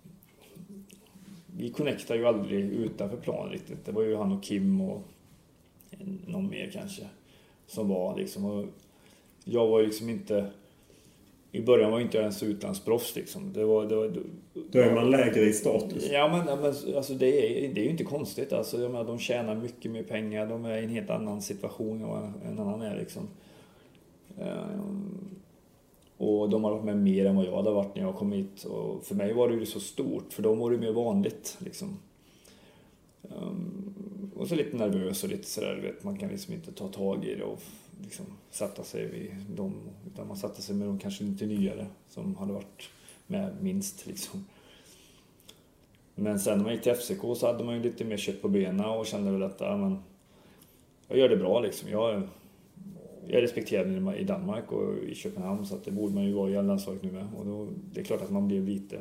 vi connectade ju aldrig utanför planen riktigt. Det var ju han och Kim och någon mer kanske som var liksom, och jag var ju liksom inte, i början var jag inte ens utlandsproffs liksom. Det var, det var, då är man lägre i status. Ja, men, men alltså det är, det är ju inte konstigt alltså. Jag menar, de tjänar mycket mer pengar, de är i en helt annan situation än vad en annan är liksom. Um, och de har varit med mer än vad jag hade varit när jag kom hit, och för mig var det ju så stort, för dem var det mer vanligt liksom. Um, och så lite nervös och lite sådär, vet, man kan liksom inte ta tag i det och liksom sätta sig vid dem, utan man satte sig med de kanske lite nyare som hade varit med minst liksom. Men sen när man gick till F C K så hade man ju lite mer kött på benen och kände väl att ja, men, jag gör det bra liksom. Jag, jag är respekterad i Danmark och i Köpenhamn, så att det borde man ju vara i landslaget nu med. Och då, det är klart att man blev lite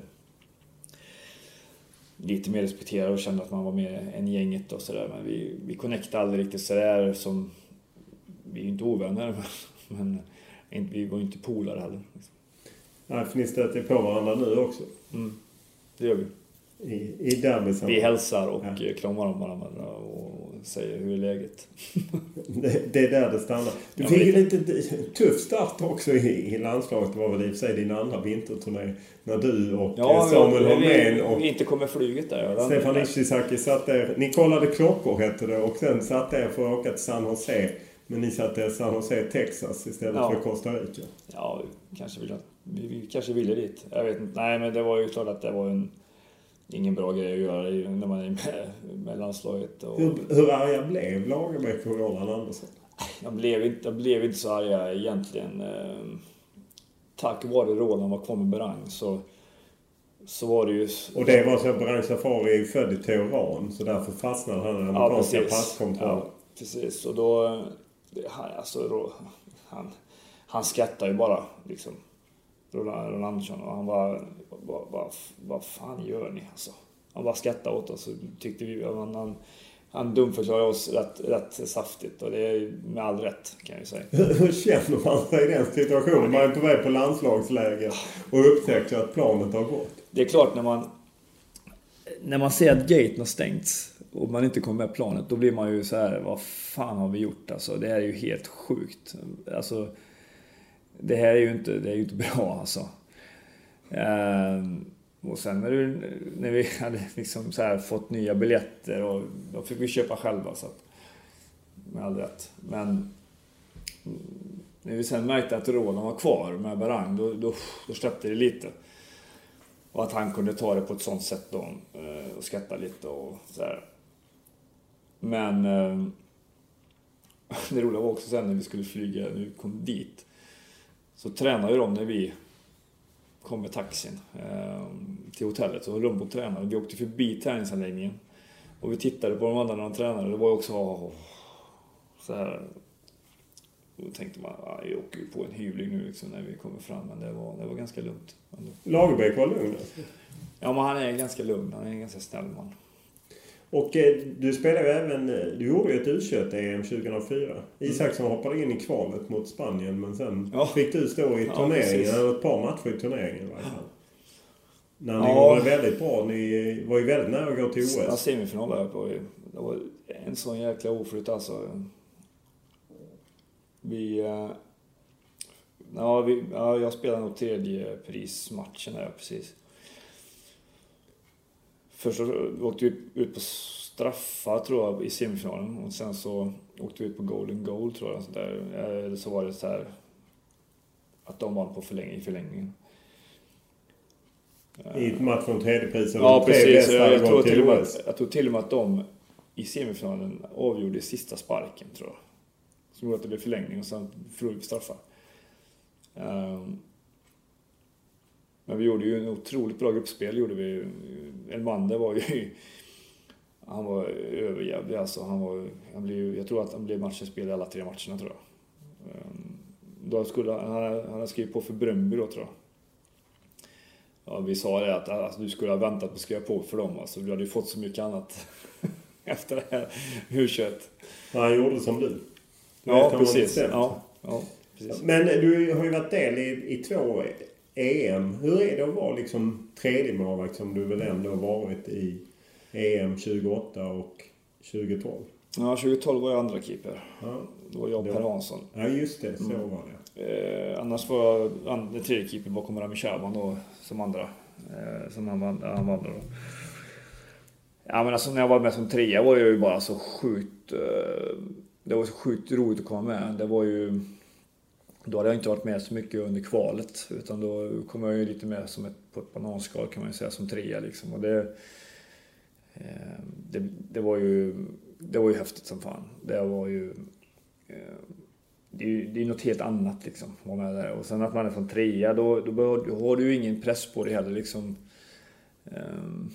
lite mer respekterad och kände att man var mer än gänget och sådär. Men vi, vi connectade aldrig riktigt sådär som... Vi är ju inte ovänner, men vi var ju inte polare heller. Nej, för ni stöter på varandra nu också. Mm, det gör vi. I, i derbysammanhang. Vi hälsar och ja. kramar om varandra och säger hur är läget. det, det är där det stannar. Du ja, fick det... en lite tuff start också i, i landslaget. Det var väl i och för sig din andra vinterturné när du och ja, Samuel vi, Holmén och vi inte kommer flyget där. Stefan Ishizaki satt där. Ni kollade klockor hette det, och sen satt där för att åka till San Jose. Men ni satt där i San Jose, Texas istället ja. för Costa Rica. Ja, kanske ville, vi, vi kanske ville dit. Jag vet inte. Nej, men det var ju klart att det var en ingen bra grej att göra när man är med, med landslaget. Och... Hur, hur arga blev Lagerbäck och Roland Andersson? Jag blev inte, jag blev inte så arga egentligen. Tack vare Roland var kvar med Berang så så var det ju... Och det var så att Brang Safari är född i Teheran, så därför fastnade han i den amerikanska ja, passkontrollen. Ja, precis. Och då... Alltså, då han, han skrattade ju bara, liksom. Roland Andersson. Och han bara... Vad, vad, vad fan gör ni, alltså? Han bara skrattade åt oss och tyckte vi... Han, han, han dumförklarade oss rätt, rätt saftigt. Och det är med all rätt, kan jag ju säga. Hur känner man sig i den situationen? Man är på väg på landslagsläger och upptäcker att planet har gått. Det är klart, när man... När man ser att gaten har stängts och man inte kommer med planet, då blir man ju så här: vad fan har vi gjort? Alltså, det här är ju helt sjukt. Alltså, det här är ju inte, det är ju inte bra, alltså. Ehm, och sen när, du, när vi hade liksom så här fått nya biljetter, och då fick vi köpa själva, så att, med all rätt. Men när vi sen märkte att Roland var kvar med Barang, då, då, då släppte det lite. Och att han kunde ta det på ett sånt sätt då, och skratta lite och så här. Men det roliga var också sen när vi skulle flyga, när vi kom dit, så tränade ju de när vi kom med taxin till hotellet. Så höll de på att träna. Vi åkte förbi träningsanläggningen och vi tittade på de andra när de tränade. Det var också åh, så här. Då tänkte man, ah, jag åker ju på en hyvling nu liksom, när vi kommer fram. Men det var, det var ganska lugnt. Lagerbäck var lugn alltså. Ja, men han är ganska lugn. Han är en ganska snäll man. Och eh, du spelade ju även, du gjorde ju ett U tjugoett E M tjugohundrafyra. Mm. Isaksson hoppade in i kvalet mot Spanien, men sen ja. fick du stå i turneringen, ja, ett par matcher i turneringen i varje fall. När ni ja. var väldigt bra, ni var ju väldigt nära att gå till O S. Ja, semifinal där på. Det var en sån jäkla oflytt alltså. Vi, ja, vi, ja, jag spelade nog tredje prismatchen där, precis. Först åkte vi ut på straffar, tror jag, i semifinalen. Och sen så åkte vi ut på golden goal, tror jag. Så där. Eller så var det så här att de vann på förläng- i förlängningen. I ett match från tredje priset. Ja, precis. Jag, jag, tror till och med, jag tror till och med att de i semifinalen avgjorde sista sparken, tror jag. Som gjorde att det blev förlängning och sen förlorade vi straffar. Um, men vi gjorde ju en otroligt bra gruppspel. Gjorde vi. Elmander var ju... Han var överjävlig. Alltså, han var, han blev, jag tror att han blev matchspel i alla tre matcherna, tror jag. Um, då skulle, han, han hade skrivit på för Bröndby då, tror jag. Ja, vi sa det att alltså, du skulle ha väntat på att skriva på för dem. Alltså, du hade ju fått så mycket annat efter det här hurköt. Han gjorde som du. Ja, precis. Ja, ja, precis. Men du har ju varit del i, i två E M. Hur är det att vara liksom tredje målvakt, som du väl ändå har varit i E M tjugoåtta och tjugotolv? Ja, tjugotolv var jag andra keeper. Ja. Då var jag Per Hansson. Ja, just det. Så mm. var det. Eh, annars var jag den tredje keeper bakom Rami Shaban då, som andra. Eh, som han vann, han vann då. Ja, men alltså när jag var med som trea var jag ju bara så sjukt... Eh, det var så sjukt roligt att komma med. Det var ju... Då hade jag inte varit med så mycket under kvalet. Utan då kom jag ju lite med som ett, på ett bananskal, kan man ju säga, som trea liksom. Och det, eh, det, det var ju... Det var ju häftigt som fan. Det var ju... Eh, det är ju det är något helt annat liksom. Att vara med där. Och sen att man är som trea, då, då, bör, då har du ju ingen press på det heller liksom. Eh,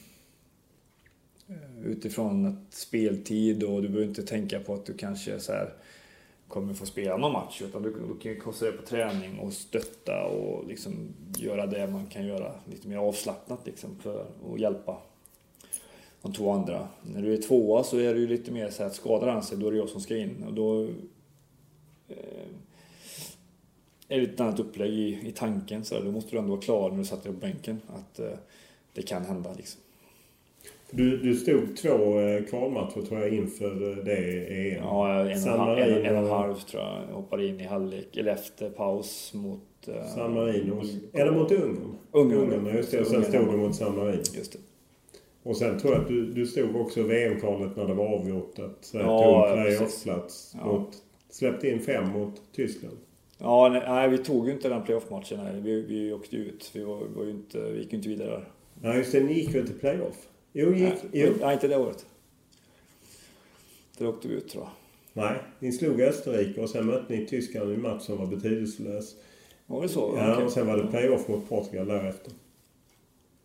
utifrån att speltid, och du behöver inte tänka på att du kanske så här kommer få spela någon match, utan du, du kan koncentrera på träning och stötta och liksom göra det man kan göra lite mer avslappnat liksom, för att hjälpa de två andra. När du är tvåa så är det ju lite mer så här att skadar han sig, då är det jag som ska in, och då eh, är det ett annat upplägg i, i tanken, så här, då måste du ändå vara klar när du satt på bänken att eh, det kan hända liksom. Du, du stod två eh, kvalmatcher, tror jag, inför det E M. Ja, en, en, en, en och en halv tror jag. Jag hoppade in i halvlek, eller efter paus mot... Eh, San Marino. Eller mot Ungern. Ungern, Ungern, just det. Och sen stod du mot San Marino. Just det. Och sen tror jag att du, du stod också V M-kvalet när det var avgjort att så här, ja, tog playoff-plats. Ja. Mot, släppte in fem mot Tyskland. Ja, nej, vi tog ju inte den playoff-matchen. Nej. Vi, vi åkte ut. Vi, var, var ju inte, vi gick ju inte vidare där. Nej, just det. Ni gick väl till playoff? Jo, gick, nej, jo. nej, inte det året. Där åkte vi ut, tror jag. Nej, ni slog Österrike och sen mötte ni Tyskland i en match som var betydelselös. Var det så? Ja, okay. Och sen var det playoff mot Portugal därefter.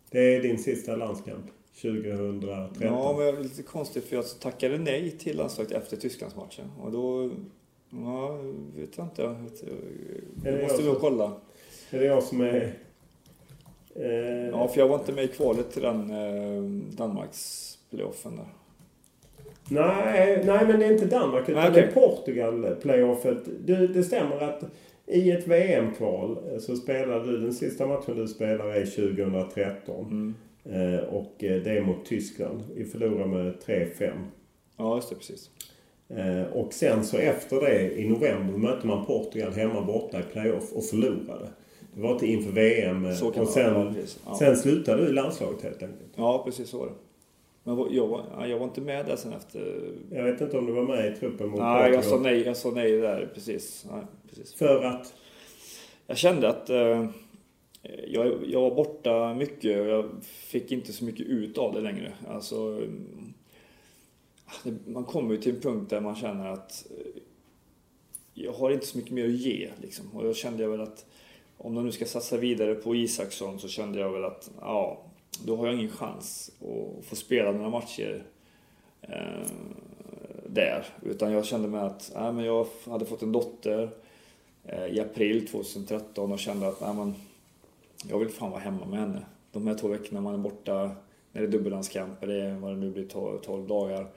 Det är din sista landskamp, tjugohundratretton. Ja, men det var lite konstigt för jag tackade nej till landslaget efter Tysklandsmatchen. Och då, ja, vet jag inte. Jag, jag, jag måste nog kolla. Är det jag som är... Eh... Ja, för jag var inte med i kvalet till den eh, Danmarks playoffen där. Nej, nej, men det är inte Danmark utan okay. det är Portugal playoffet. Det, det stämmer att i ett V M-kval så spelar du, den sista matchen du spelar är tjugohundratretton. Mm. Eh, och det är mot Tyskland. Vi förlorar med tre fem. Ja, just det, precis. Eh, och sen så efter det i november mötte man Portugal hemma borta i playoff och förlorade. Det var inte inför V M. Och sen, ja. sen slutade du i landslaget helt enkelt. Ja, precis så var det. Men jag var, jag var inte med där sen efter... Jag vet inte om du var med i truppen mot Nej, jag sa nej, jag sa nej där, precis. Nej, precis. För att? Jag kände att eh, jag, jag var borta mycket och jag fick inte så mycket ut av det längre. Alltså, det, man kommer ju till en punkt där man känner att eh, jag har inte så mycket mer att ge. Liksom. Och då kände jag väl att om de nu ska satsa vidare på Isaksson så kände jag väl att ja... Då har jag ingen chans att få spela några matcher eh, där. Utan jag kände mig att nej, men jag hade fått en dotter eh, i april tjugohundratretton och kände att nej, men, jag vill fan vara hemma med henne. De här två veckorna man är borta när det är dubbellandskamp eller vad det nu blir tolv dagar.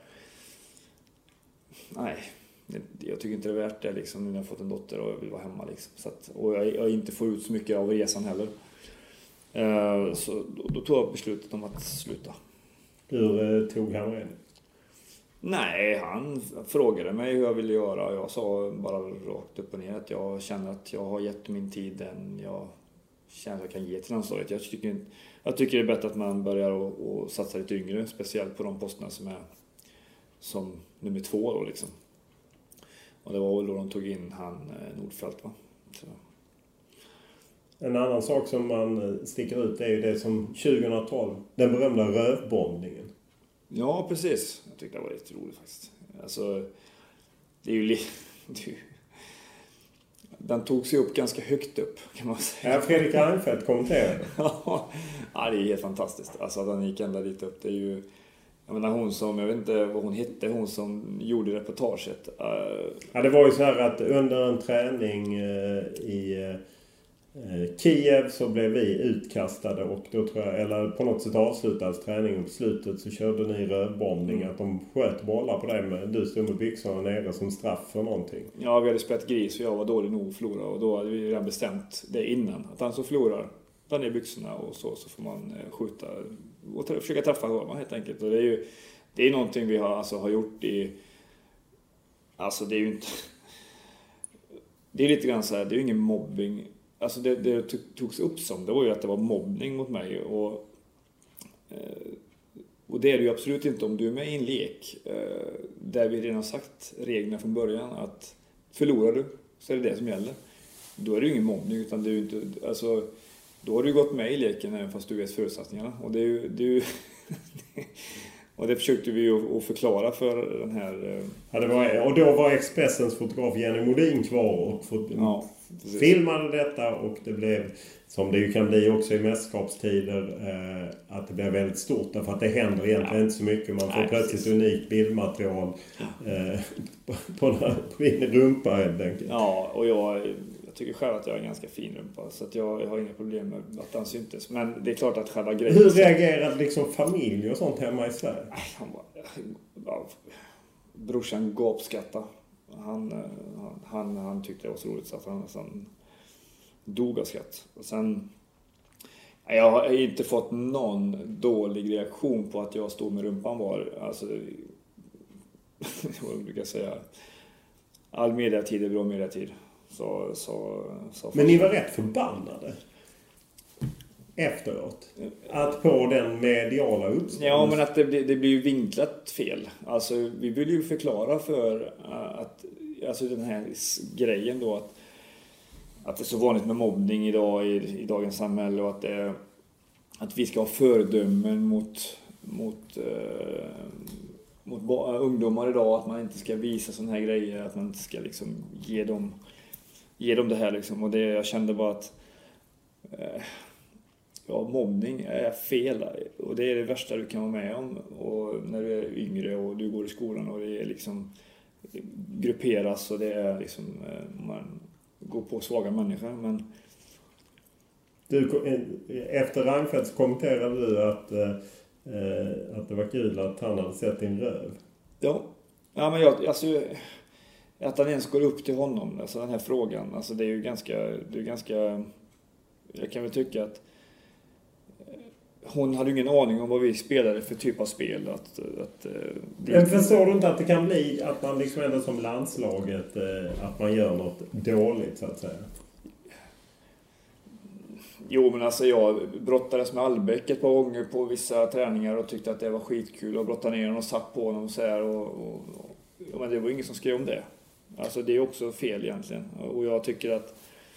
Nej, jag tycker inte det är värt det liksom, när jag har fått en dotter och jag vill vara hemma. Liksom. Så att, och jag, jag inte får ut så mycket av resan heller. Uh, så då, då tog jag beslutet om att sluta. Hur uh, tog han det? Nej, han frågade mig hur jag ville göra. Jag sa bara rakt upp och ner att jag känner att jag har gett min tid den jag känner att jag kan ge till landslaget. Jag tycker, jag tycker det är bättre att man börjar och, och satsa lite yngre, speciellt på de posterna som är som nummer två då liksom. Och det var väl då de tog in han Nordfeldt, va? Så. En annan sak som man sticker ut är ju det som tjugohundratolv, den berömda rövbombningen. Ja, precis. Jag tyckte det var lite roligt faktiskt. Alltså, det är ju... Li- den tog sig upp ganska högt upp, kan man säga. Ja, Fredrik Reinfeldt kommenterade. Ja, det är helt fantastiskt. Alltså, den gick ända dit upp. Det är ju... Jag menar, hon som, jag vet inte vad hon hette, hon som gjorde reportaget. Uh... Ja, det var ju så här att under en träning uh, i... Uh... Kiev så blev vi utkastade och då tror jag, eller på något sätt avslutades träningen på slutet så körde ni rövbombning mm. att de sköt bollar på dig med du stod med byxorna nere som straff för någonting. Ja, vi hade spelat gris och jag var dålig nog att förlora och då hade vi redan bestämt det innan att han som förlorar tar ner byxorna och så, så får man skjuta och tra- försöka träffa honom helt enkelt. Och det är ju det är någonting vi har, alltså, har gjort i alltså det är ju inte det är lite grann så här, det är ju ingen mobbing. Alltså det, det togs upp som, det var ju att det var mobbning mot mig och, eh, och det är det ju absolut inte om du är med i en lek eh, där vi redan sagt reglerna från början att förlorar du så är det det som gäller. Då är det ju ingen mobbning utan det är ju inte, alltså, då har du gått med i leken även fast du vet förutsättningarna och det är ju, det är ju och det försökte vi ju att förklara för den här... Ja, det var, och då var Expressens fotograf Jenny Modin kvar och fot- ja, filmade detta och det blev, som det ju kan bli också i mästerskapstider, eh, att det blev väldigt stort därför att det händer egentligen ja. inte så mycket. Man får Nej, plötsligt precis. unikt bildmaterial eh, på, på, på in i rumpa helt enkelt. Ja, och jag... Jag tycker själv att jag har en ganska fin rumpa så att jag, jag har inga problem med att den syntes. Men det är klart att själva grejen... Hur reagerade liksom familj och sånt hemma i Sverige? Han bara, brorsan gapskatta. Han, han, han tyckte det var så roligt så att han nästan dog av skratt. Och sen... Jag har inte fått någon dålig reaktion på att jag stod med rumpan var. Alltså... vad brukar jag säga? All mediatid är bra mediatid. Så, så, så men ni var rätt förbannade efteråt att på den mediala uppståndelsen. Ja, men att det, det blir ju vinklat fel. Alltså vi vill ju förklara för att alltså den här grejen då att, att det är så vanligt med mobbning idag i, i dagens samhälle och att det, att vi ska ha fördömen mot mot eh, mot ba- ungdomar idag, att man inte ska visa såna här grejer, att man inte ska liksom ge dem ge dem det här liksom. Och det, jag kände bara att eh, ja, mobbning är fel och det är det värsta du kan vara med om och när du är yngre och du går i skolan och det är liksom grupperas och det är liksom man går på svaga människor. Men du, efter Reinfeldt kommenterade du att, eh, att det var kul att han hade sett din röv. Ja, ja men jag, alltså att han ens går upp till honom, alltså den här frågan, alltså det är ju ganska, det är ganska, jag kan väl tycka att hon hade ingen aning om vad vi spelade för typ av spel. Att, att, det... Men förstår du inte att det kan bli att man liksom ändå som landslaget, att man gör något dåligt så att säga? Jo, men alltså jag brottades med Albeck ett par gånger på vissa träningar och tyckte att det var skitkul och brottade ner honom och satt på honom och så här. Och, och, och, men det var ingen som skrev om det. Alltså det är också fel egentligen. Och jag tycker att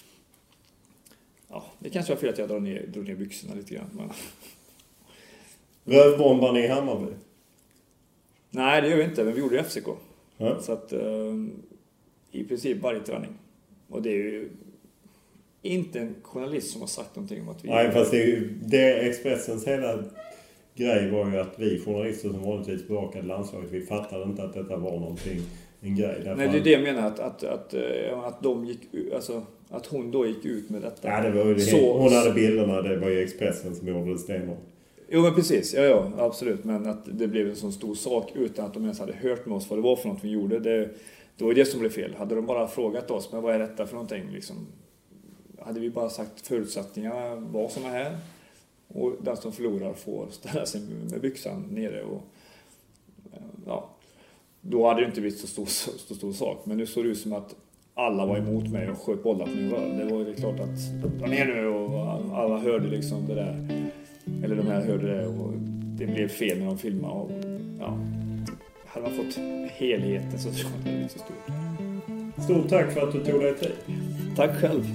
ja, det kanske var fel att jag drog ner, drog ner byxorna lite grann. Men... Rövbombar ni i Hammarby? Nej, det gör vi inte, men vi gjorde det i F C K. Ja. Så att eh, i princip varje träning. Och det är ju inte en journalist som har sagt någonting om att vi... Nej, fast det är ju det Expressens hela grej var ju att vi journalister som vanligtvis bevakade landslaget, vi fattade inte att detta var någonting, en grej. Därför... Nej, det är det jag menar, att, att, att, att de gick alltså att hon då gick ut med detta. Ja, det var ju det. Så... Hon hade bilderna, det var ju Expressen som gjorde det stenhårt. Jo, men precis. Ja, ja, absolut. Men att det blev en sån stor sak utan att de ens hade hört med oss vad det var för något vi gjorde. Det, det var det som blev fel. Hade de bara frågat oss, men vad är detta för någonting? Liksom, hade vi bara sagt förutsättningarna var såna här. Och den som förlorar får ställa sig med byxan nere. Och, ja, då hade det inte blivit så stor, så stor sak. Men nu såg det ut som att alla var emot mig och sköt bollar på min röv. Det var ju klart att dra ner nu och alla hörde liksom det där. Eller de här hörde det och det blev fel när de filmade. Och, ja, hade man fått helheten så tror jag att det är så stort. Stort tack för att du tog dig tid. Tack själv.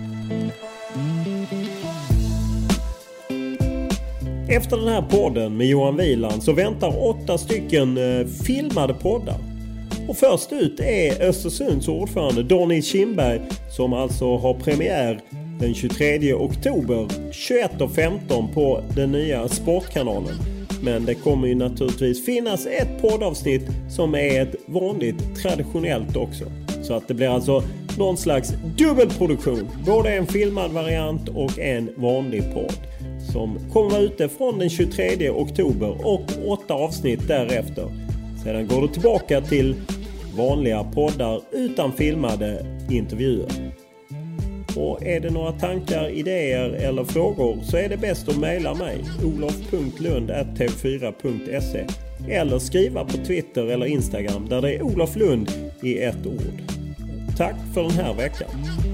Efter den här podden med Johan Wieland så väntar åtta stycken eh, filmade poddar. Och först ut är Östersunds ordförande Donny Kindberg som alltså har premiär den tjugotredje oktober tjugoett och femton på den nya Sportkanalen. Men det kommer ju naturligtvis finnas ett poddavsnitt som är ett vanligt traditionellt också. Så att det blir alltså någon slags dubbelproduktion. Både en filmad variant och en vanlig podd. Som kommer vara ute från den tjugotredje oktober och åtta avsnitt därefter. Sedan går det tillbaka till vanliga poddar utan filmade intervjuer. Och är det några tankar, idéer eller frågor så är det bäst att mejla mig olof punkt lund at t v fyra punkt se eller skriva på Twitter eller Instagram där det är Olof Lund i ett ord. Tack för den här veckan.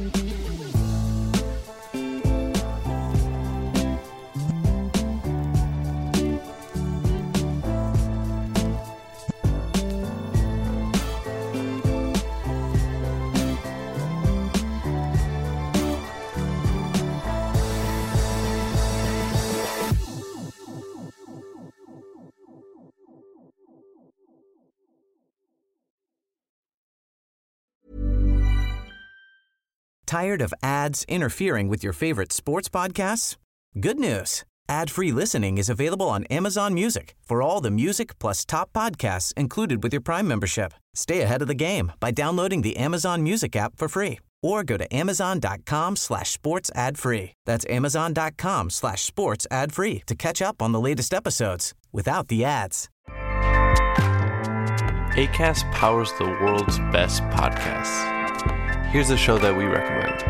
Tired of ads interfering with your favorite sports podcasts? Good news. Ad-free listening is available on Amazon Music for all the music plus top podcasts included with your Prime membership. Stay ahead of the game by downloading the Amazon Music app for free or go to amazon.com slash sports ad free. That's amazon.com slash sports ad free to catch up on the latest episodes without the ads. Acast powers the world's best podcasts. Here's a show that we recommend.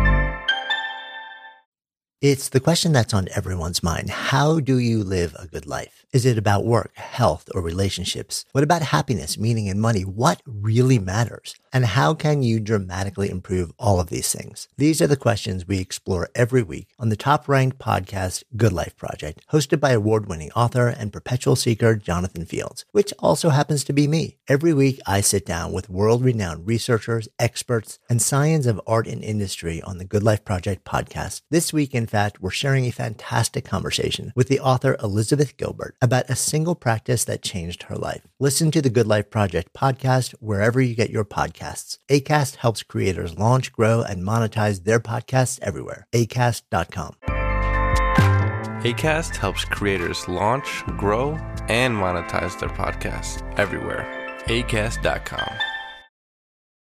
It's the question that's on everyone's mind. How do you live a good life? Is it about work, health, or relationships? What about happiness, meaning, and money? What really matters? And how can you dramatically improve all of these things? These are the questions we explore every week on the top-ranked podcast, Good Life Project, hosted by award-winning author and perpetual seeker Jonathan Fields, which also happens to be me. Every week, I sit down with world-renowned researchers, experts, and science of art and industry on the Good Life Project podcast. This week, in fact, we're sharing a fantastic conversation with the author Elizabeth Gilbert about a single practice that changed her life. Listen to the Good Life Project podcast wherever you get your podcasts. Acast helps creators launch, grow, and monetize their podcasts everywhere. acast dot com. Acast helps creators launch, grow, and monetize their podcasts everywhere. acast dot com.